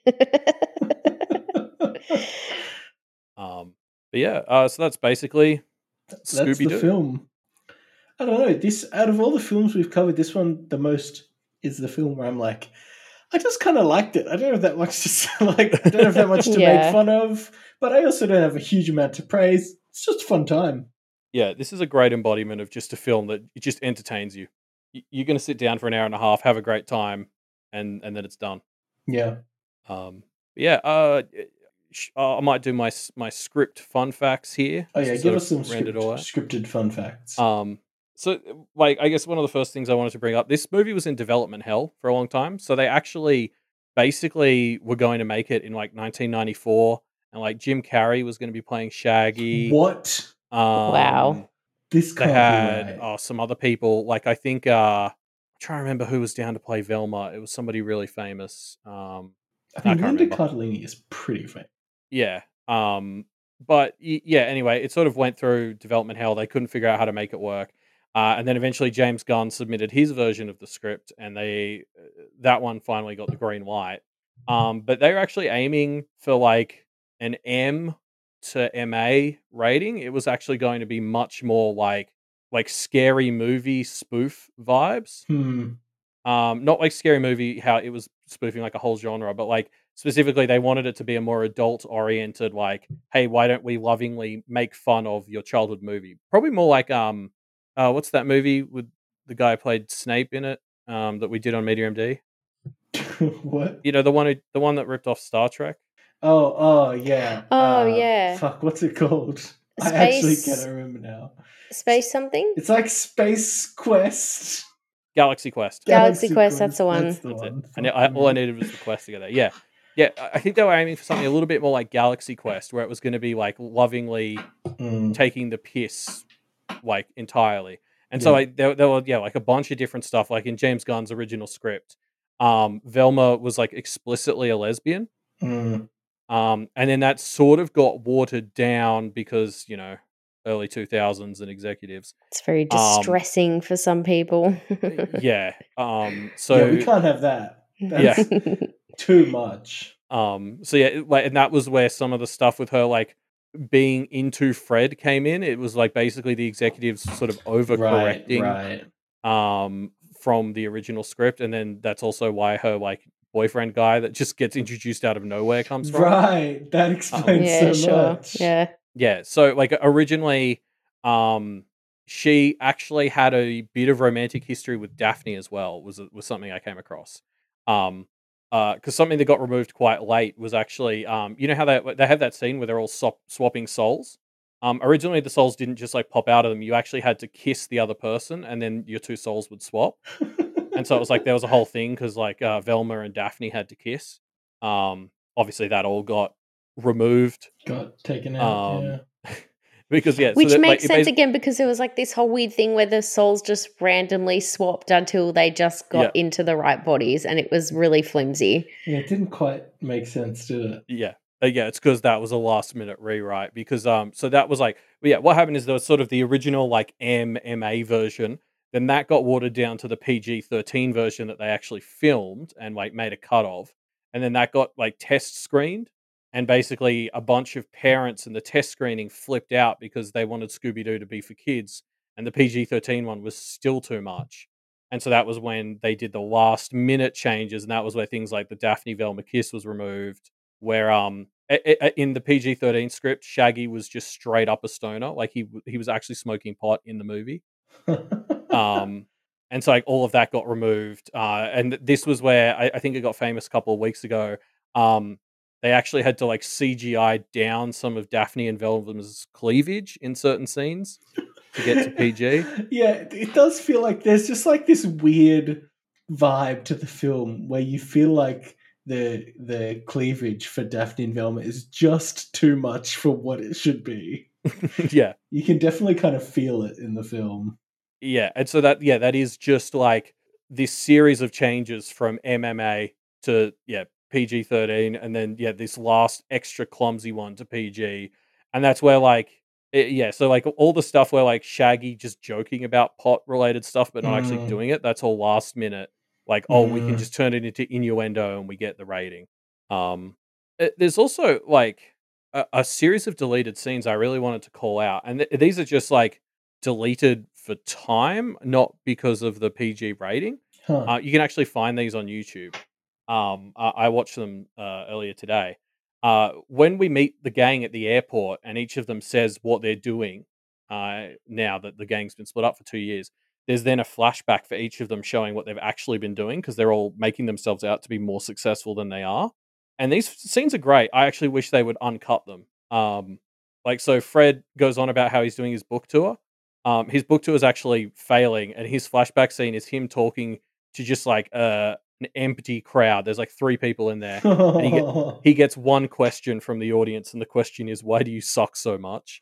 movie. Um, but yeah, uh, so that's basically That's Scooby the Doo. film. I don't know. This out of all the films we've covered, this one the most is the film where I'm like, I just kind of liked it. I don't have that much to say, like. I don't have that much to Yeah. make fun of, but I also don't have a huge amount to praise. It's just a fun time. Yeah, this is a great embodiment of just a film that it just entertains you. Y- You're going to sit down for an hour and a half, have a great time, and and then it's done. Yeah. Um, but yeah, uh, sh- uh, I might do my s- my script fun facts here. Oh just yeah. to Give sort us some of round it script, all out. scripted fun facts. Um, so like I guess one of the first things I wanted to bring up, this movie was in development hell for a long time. So they actually basically were going to make it in like nineteen ninety-four, and like Jim Carrey was going to be playing Shaggy. What? Um, Wow. This They can't had be right. uh, some other people, like I think uh, I'm trying to remember who was down to play Velma. It was somebody really famous. Um, I I think can't Linda remember. Cardellini is pretty famous. Yeah. Um, but y- yeah, anyway, it sort of went through development hell. They couldn't figure out how to make it work. Uh, and then eventually James Gunn submitted his version of the script, and they uh, that one finally got the green light. Um, but they were actually aiming for like an M to M A rating. It was actually going to be much more like like scary movie spoof vibes. Hmm. Um, not like Scary Movie, how it was spoofing like a whole genre, but like specifically they wanted it to be a more adult oriented, like, hey, why don't we lovingly make fun of your childhood movie? Probably more like um uh what's that movie with the guy who played Snape in it, um, that we did on Media M D? What? You know, the one who the one that ripped off Star Trek? Oh, oh yeah. Oh, Uh, yeah. Fuck, what's it called? I actually Space- can't remember now. Space something? It's like Space Quest. Galaxy Quest. Galaxy Quest, that's the one. That's the That's it. one. I, ne- Fuck I, all I me. needed was the quest to get there. Yeah. Yeah, I I think they were aiming for something a little bit more like Galaxy Quest, where it was going to be like lovingly Mm. taking the piss like entirely. And so Yeah. like there, there were yeah like a bunch of different stuff like in James Gunn's original script. Um, Velma was like explicitly a lesbian. Mm. Um, and then that sort of got watered down because, you know, early two thousands and executives. It's very Um, distressing for some people. Yeah. Um, so yeah, we can't have that. That's too much. Um, so yeah, it- like, and that was where some of the stuff with her like being into Fred came in. It was like basically the executives sort of Right, overcorrecting right. um from the original script, and then that's also why her like boyfriend guy that just gets introduced out of nowhere comes from. Right. That explains Yeah, so sure. much. Yeah. Yeah, so like originally, um, she actually had a bit of romantic history with Daphne as well. Was was something I came across. Um, uh, because something that got removed quite late was actually, um, you know how they they have that scene where they're all swap, swapping souls. Um, originally the souls didn't just like pop out of them. You actually had to kiss the other person, and then your two souls would swap. And so it was like there was a whole thing because like uh, Velma and Daphne had to kiss. Um, obviously that all got removed. Got taken out. Um, yeah. because yeah, so Which that, makes like, it sense basi- again because it was like this whole weird thing where the souls just randomly swapped until they just got Yeah. into the right bodies and it was really flimsy. Yeah, it didn't quite make sense, did it? Yeah. Uh, yeah, it's because that was a last minute rewrite. Because um, so that was like, well, yeah, what happened is there was sort of the original like M M A version, then that got watered down to the P G thirteen version that they actually filmed and like made a cut of, and then that got like test screened, and basically a bunch of parents in the test screening flipped out because they wanted Scooby Doo to be for kids, and the P G thirteen one was still too much. And so that was when they did the last minute changes, and that was where things like the Daphne Velma kiss was removed. Where um a- a- in the P G thirteen script, Shaggy was just straight up a stoner, like he w- he was actually smoking pot in the movie. Um, and so like all of that got removed. Uh, and th- this was where I, I think it got famous a couple of weeks ago. Um, they actually had to like C G I down some of Daphne and Velma's cleavage in certain scenes to get to P G. Yeah, it- it does feel like there's just like this weird vibe to the film where you feel like the the cleavage for Daphne and Velma is just too much for what it should be. Yeah. You can definitely kind of feel it in the film. Yeah, and so that yeah, that is just like this series of changes from M M A to yeah P G thirteen, and then yeah this last extra clumsy one to P G, and that's where like it, yeah, so like all the stuff where like Shaggy just joking about pot related stuff but not actually Mm. doing it, that's all last minute. Like oh, we can Mm. just turn it into innuendo and we get the rating. Um, it- there's also like a, a series of deleted scenes I really wanted to call out, and th- these are just like deleted for time, not because of the P G rating. Huh. Uh, you can actually find these on YouTube. Um, I, I watched them uh, earlier today. Uh, when we meet the gang at the airport, and each of them says what they're doing. Uh, now that the gang's been split up for two years, there's then a flashback for each of them showing what they've actually been doing because they're all making themselves out to be more successful than they are. And these scenes are great. I actually wish they would uncut them. Um, like so, Fred goes on about how he's doing his book tour. Um, his book tour is actually failing, and his flashback scene is him talking to just like uh, an empty crowd. There's like three people in there. And he, get, he gets one question from the audience, and the question is, "Why do you suck so much?"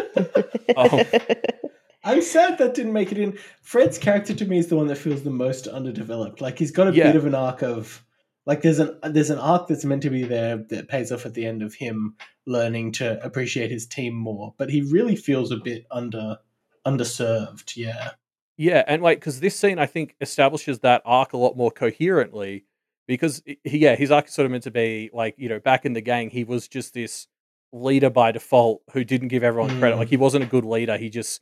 Oh. I'm sad that didn't make it in. Fred's character to me is the one that feels the most underdeveloped. Like he's got a Yeah. bit of an arc of like there's an there's an arc that's meant to be there that pays off at the end of him learning to appreciate his team more, but he really feels a bit under underserved. Yeah. Yeah, and like because this scene I think establishes that arc a lot more coherently because i- he, yeah, his arc is sort of meant to be like you know back in the gang he was just this leader by default who didn't give everyone credit. Mm. Like he wasn't a good leader. He just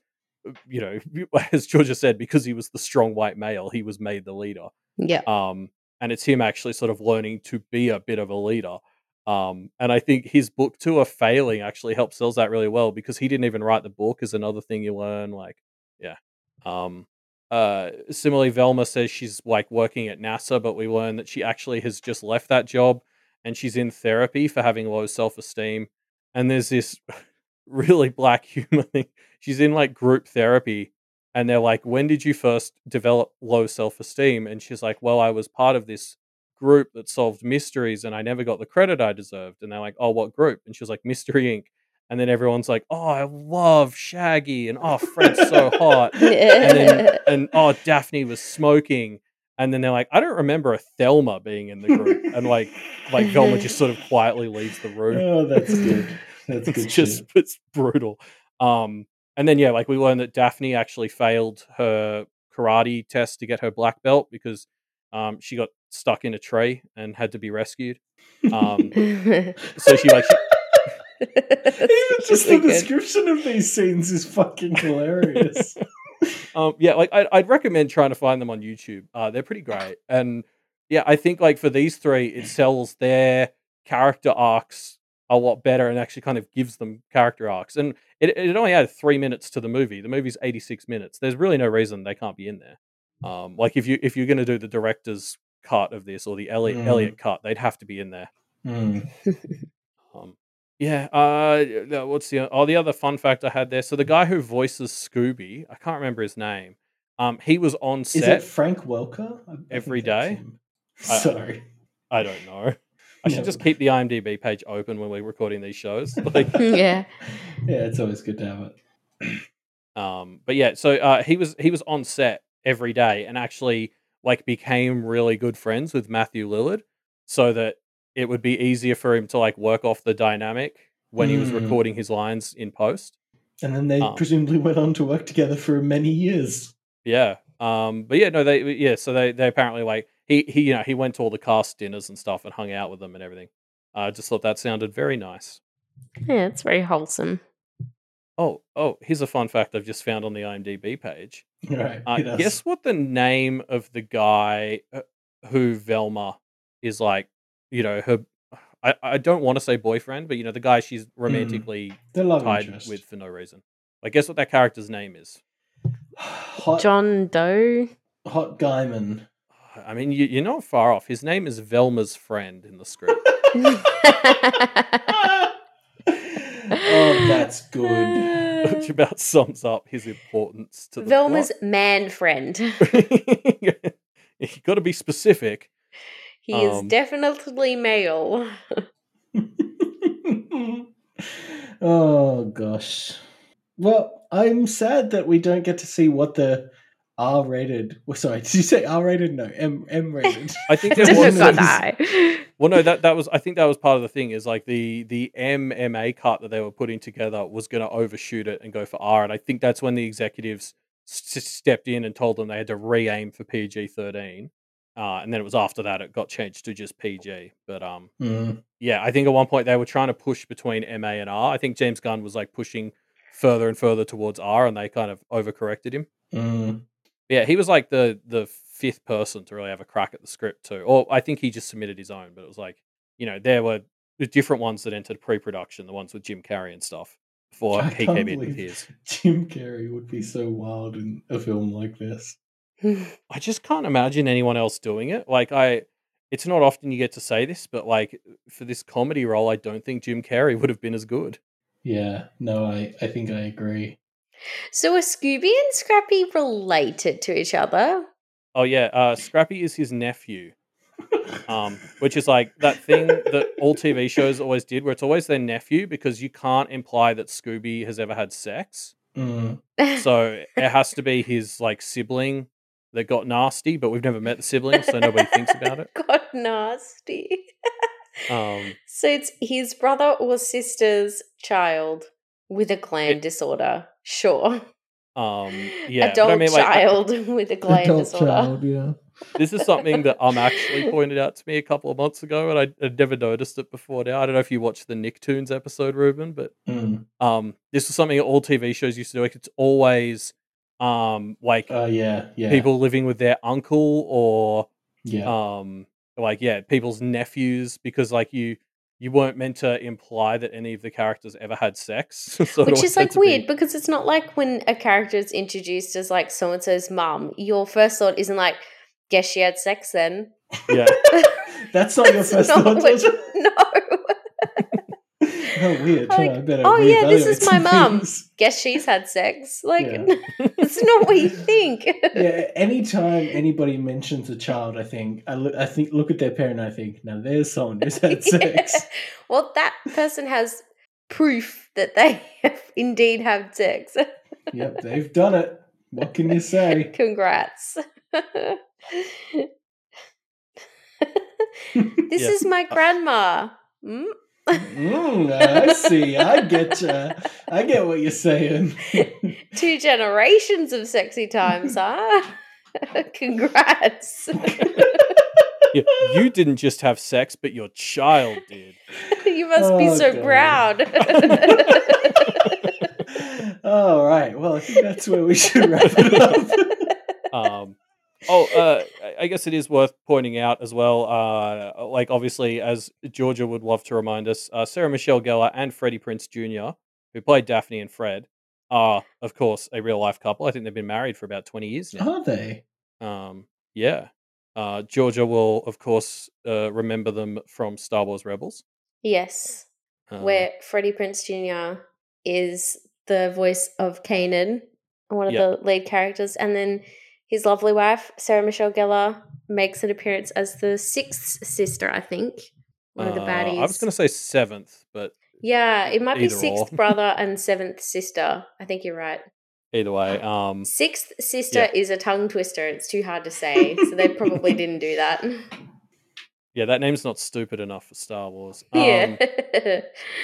you know, as Georgia said, because he was the strong white male, he was made the leader. Yeah. Um, and it's him actually sort of learning to be a bit of a leader. Um, and I think his book tour failing actually helps sells that really well because he didn't even write the book is another thing you learn. Like, yeah. Um, uh, similarly, Velma says she's like working at NASA, but we learn that she actually has just left that job and she's in therapy for having low self-esteem. And there's this really black humor thing. She's in like group therapy and they're like, when did you first develop low self-esteem? And she's like, well, I was part of this group that solved mysteries and I never got the credit I deserved. And they're like, oh, what group? And she was like, Mystery Incorporated. And then everyone's like, oh, I love Shaggy. And oh, Fred's so hot. And then, and oh, Daphne was smoking. And then they're like, I don't remember a Thelma being in the group. And like, like Velma just sort of quietly leaves the room. Oh, that's good. That's it's good. just, shit. it's brutal. Um, and then, yeah, like we learned that Daphne actually failed her karate test to get her black belt because um, she got stuck in a tree and had to be rescued. Um, so she like, she, even just the description of these scenes is fucking hilarious. um, yeah, like I'd, I'd recommend trying to find them on YouTube. Uh, they're pretty great. And yeah, I think like for these three, it sells their character arcs a lot better and actually kind of gives them character arcs. And it, it only had three minutes to the movie. The movie's eighty-six minutes. There's really no reason they can't be in there. Um, like if you if you're going to do the director's cut of this or the Elliot, Mm. Elliot cut, they'd have to be in there. Mm. Um, yeah. Uh, what's the oh the other fun fact I had there? So the guy who voices Scooby, I can't remember his name. Um, he was on set. Is it Frank Welker? I, I every think that's day? him. I- Sorry. I don't know. I should No. just keep the IMDb page open when we're recording these shows. Like, Yeah. Yeah, it's always good to have it. um, but yeah, so uh, he was he was on set every day and actually like became really good friends with Matthew Lillard, so that it would be easier for him to like work off the dynamic when he was Mm. recording his lines in post. And then they Um, presumably went on to work together for many years. Yeah. Um, but yeah, no, they yeah, so they they apparently like he he you know he went to all the cast dinners and stuff and hung out with them and everything. I uh, just thought that sounded very nice. Yeah, it's very wholesome. Oh, oh, here's a fun fact I've just found on the IMDb page. Right. Uh, hit us. guess what the name of the guy uh, who Velma is like, you know, her I, I don't want to say boyfriend, but you know, the guy she's romantically The love tied interest. with for no reason. Like, guess what that character's name is? Hot, John Doe. Hot Guyman. I mean, you, you're not far off. His name is Velma's friend in the script. Oh, that's good. Which about sums up his importance to the Velma's man friend. plot. You got to be specific. He is Um, definitely male. Oh gosh. Well, I'm sad that we don't get to see what the R-rated. Well, sorry, did you say R-rated? No, M M-rated. I think there was. Difficult was- eye. Well, no, that that was. I think that was part of the thing. Is like the the M M A cut that they were putting together was going to overshoot it and go for R, and I think that's when the executives s- stepped in and told them they had to re-aim for P G thirteen. Uh, and then it was after that it got changed to just P G. But um, Mm. yeah, I think at one point they were trying to push between M A and R. I think James Gunn was like pushing further and further towards R, and they kind of overcorrected him. Mm. Yeah, he was like the the fifth person to really have a crack at the script too. Or I think he just submitted his own, but it was like, you know, there were the different ones that entered pre-production, the ones with Jim Carrey and stuff, before I he can't came in with believe- his. Jim Carrey would be so wild in a film like this. I just can't imagine anyone else doing it. Like I it's not often you get to say this, but like for this comedy role, I don't think Jim Carrey would have been as good. Yeah, no, I, I think I agree. So are Scooby and Scrappy related to each other? Oh yeah, uh, Scrappy is his nephew. Um, which is like that thing that all T V shows always did, where it's always their nephew because you can't imply that Scooby has ever had sex. Mm. So it has to be his like sibling that got nasty, but we've never met the sibling, so nobody thinks about it. Got nasty. Um, So it's his brother or sister's child with a gland It- disorder. Sure. um, yeah, Adult but I mean, like, I- child with a gland Adult disorder. child, yeah. This is something that um actually pointed out to me a couple of months ago, and I had never noticed it before now. I don't know if you watched the Nicktoons episode, Ruben, but Mm. um, this is something that all T V shows used to do. Like, it's always um like Oh yeah, yeah, people living with their uncle or yeah. um like yeah people's nephews, because like you you weren't meant to imply that any of the characters ever had sex. So it Which always is had like to weird be because it's not like when a character is introduced as like so and so's mum, your first thought isn't like, guess she had sex then. yeah. That's not your That's first not thought, what- Georgia? No. Oh, weird. Like, Huh, I better oh yeah, this reevaluate is my some mum. things. Guess she's had sex. Like, Yeah. it's not what you think. Yeah, anytime anybody mentions a child, I think I look, I think look at their parent. I think now there's someone who's had sex. Yeah. Well, that person has proof that they have indeed had sex. Yep, they've done it. What can you say? Congrats. This Yeah. is my grandma. Mm? Mm, I see. I get you. I get what you're saying. Two generations of sexy times, huh? Congrats. Yeah, you didn't just have sex, but your child did. You must be Oh, so God. proud. All right. Well, I think that's where we should wrap it up. Um, oh, uh, I- I guess it is worth pointing out as well. Uh, like obviously, as Georgia would love to remind us, uh, Sarah Michelle Gellar and Freddie Prinze Junior, who played Daphne and Fred, are of course a real life couple. I think they've been married for about twenty years now. Are they? Um, yeah. Uh, Georgia will of course uh, remember them from Star Wars Rebels. Yes, Uh, where Freddie Prinze Junior is the voice of Kanan, one of Yeah. the lead characters, and then his lovely wife, Sarah Michelle Gellar, makes an appearance as the sixth sister, I think. One of the uh, baddies. I was going to say seventh, but Yeah, it might be Either sixth or. brother and seventh sister. I think you're right. either way, um, Sixth sister Yeah. is a tongue twister. It's too hard to say, so they probably didn't do that. yeah, that name's not stupid enough for Star Wars. Um, Yeah.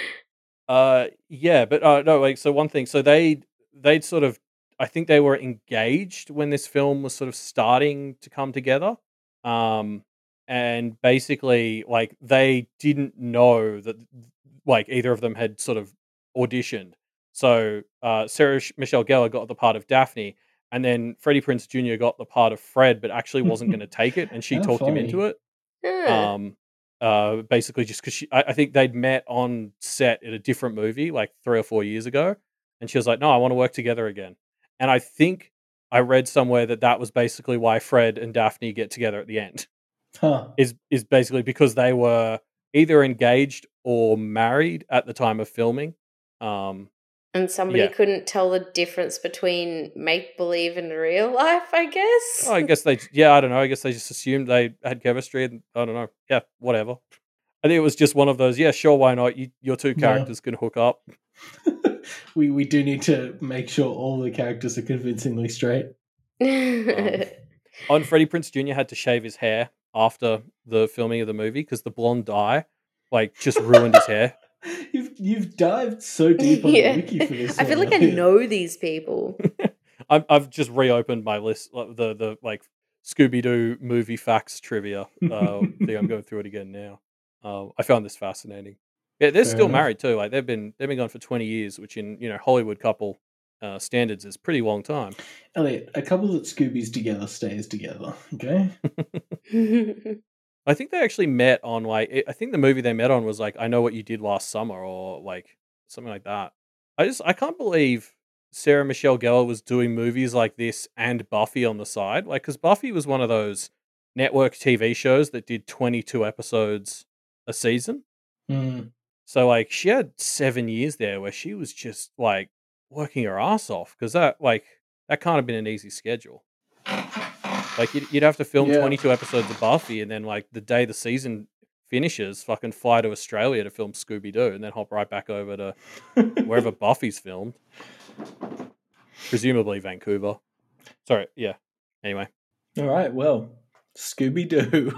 Uh, yeah, but uh, no, like so one thing. So they they'd sort of, I think they were engaged when this film was sort of starting to come together. Um, and basically, like they didn't know that like either of them had sort of auditioned. So uh, Sarah Sh- Michelle Gellar got the part of Daphne, and then Freddie Prinze Junior got the part of Fred, but actually wasn't going to take it, and she How talked him funny. into it. Huh. Um, uh, basically just because she, I, I think they'd met on set in a different movie like three or four years ago, and she was like, "No, I want to work together again." And I think I read somewhere that that was basically why Fred and Daphne get together at the end. Huh. Is is basically because they were either engaged or married at the time of filming. Um, And somebody yeah. couldn't tell the difference between make believe and real life, I guess. I guess they, yeah, I don't know. I guess they just assumed they had chemistry, and I don't know. Yeah, whatever. I think it was just one of those. Yeah, sure, why not? You, your two Yeah. characters can hook up. we we do need to make sure all the characters are convincingly straight. Oh, and Freddie Prinze Junior had to shave his hair after the filming of the movie because the blonde dye, like, just ruined his hair. You've you've dived so deep on Yeah. the wiki for this. I feel one, like I haven't you? know these people. I've I've just reopened my list, like, the the like Scooby Doo movie facts trivia. Uh, thing. I'm going through it again now. Uh, I found this fascinating. Yeah, they're Fair still enough. married too. Like they've been they've been gone for twenty years, which in you know Hollywood couple uh, standards is pretty long time. Elliot, a couple that Scoobies together stays together. Okay. I think they actually met on like I I think the movie they met on was like I Know What You Did Last Summer or like something like that. I just I can't believe Sarah Michelle Gellar was doing movies like this and Buffy on the side. Like cuz Buffy was one of those network T V shows that did twenty-two episodes a season. Mm. So like she had seven years there where she was just like working her ass off cuz that like that can't have been an easy schedule. Like you'd, you'd have to film Yeah. twenty-two episodes of Buffy, and then like the day the season finishes, fucking fly to Australia to film Scooby Doo, and then hop right back over to wherever Buffy's filmed, presumably Vancouver. Sorry, yeah. Anyway, All right. Well, Scooby Doo.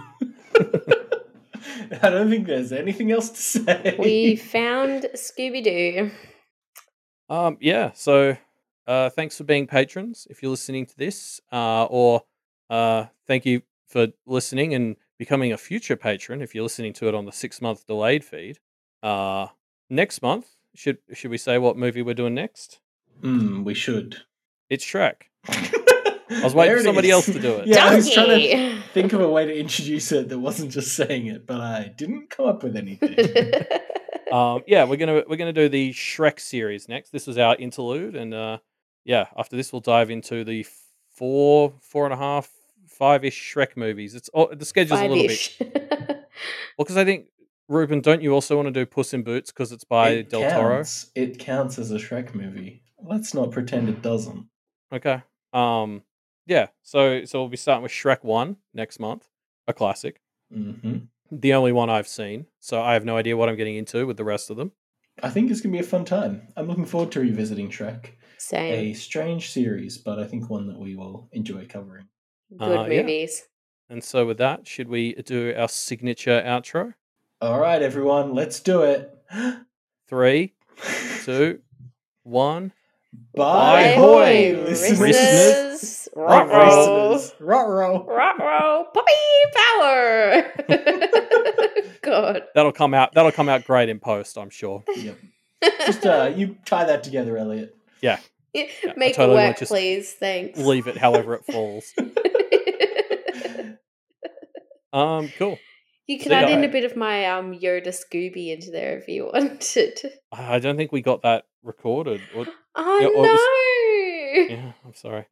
I don't think there's anything else to say. We found Scooby Doo. um, yeah. So, uh, thanks for being patrons if you're listening to this, uh, or uh, thank you for listening and becoming a future patron if you're listening to it on the six month delayed feed. Uh, next month, should should we say what movie we're doing next? Mm, we should. It's Shrek. I was waiting There for it somebody is. else to do it. Yeah, I was trying Donkey! to think of a way to introduce it that wasn't just saying it, but I didn't come up with anything. Um, yeah, we're gonna we're gonna do the Shrek series next. This was our interlude, and uh, yeah, after this we'll dive into the four, four and a half, five-ish Shrek movies. It's oh, the schedule's a little bit Five-ish. well because I think Ruben, don't you also want to do Puss in Boots because it's by it Del Toro? counts. It counts as a Shrek movie. Let's not pretend it doesn't. Okay. Um, yeah. So so we'll be starting with Shrek One next month, a classic, hmm the only one I've seen. So I have no idea what I'm getting into with the rest of them. I think it's going to be a fun time. I'm looking forward to revisiting Shrek. Same. A strange series, but I think one that we will enjoy covering. Good Uh, yeah. movies. And so with that, should we do our signature outro? All right, everyone, let's do it. Three, two, one. Bye, Bye, hoy, hoy, listeners. listeners. Ruh-roh. Ruh-roh. Listeners. Ruh-roh. Ruh-roh. Puppy power. God. That'll come out. That'll come out great in post, I'm sure. Yep. Just uh, you tie that together, Elliot. Yeah, Yeah, I Make totally it won't work, just please. Thanks. leave it however it falls. Um, cool. You can See add ya. in a bit of my um Yoda Scooby into there if you wanted. I don't think we got that recorded. Or, Oh Yeah, or it no! yeah, I'm sorry.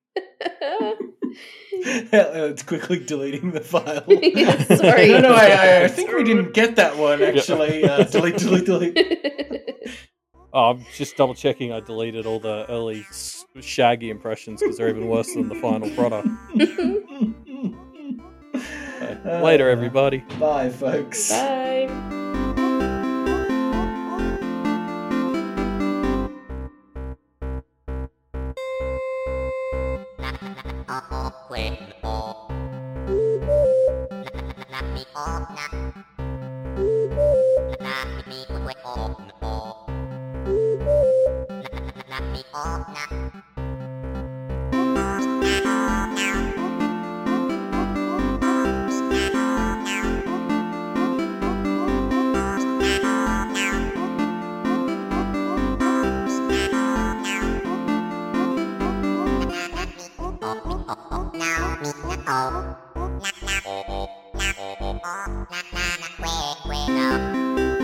Elliot's quickly deleting the file. Yeah, sorry. No, no, I, I, I think we didn't get that one, actually. Uh, delete, delete, delete. Oh, I'm just double checking. I deleted all the early s- Shaggy impressions because they're even worse than the final product. Okay. Later, everybody. Bye, folks. Bye. Now,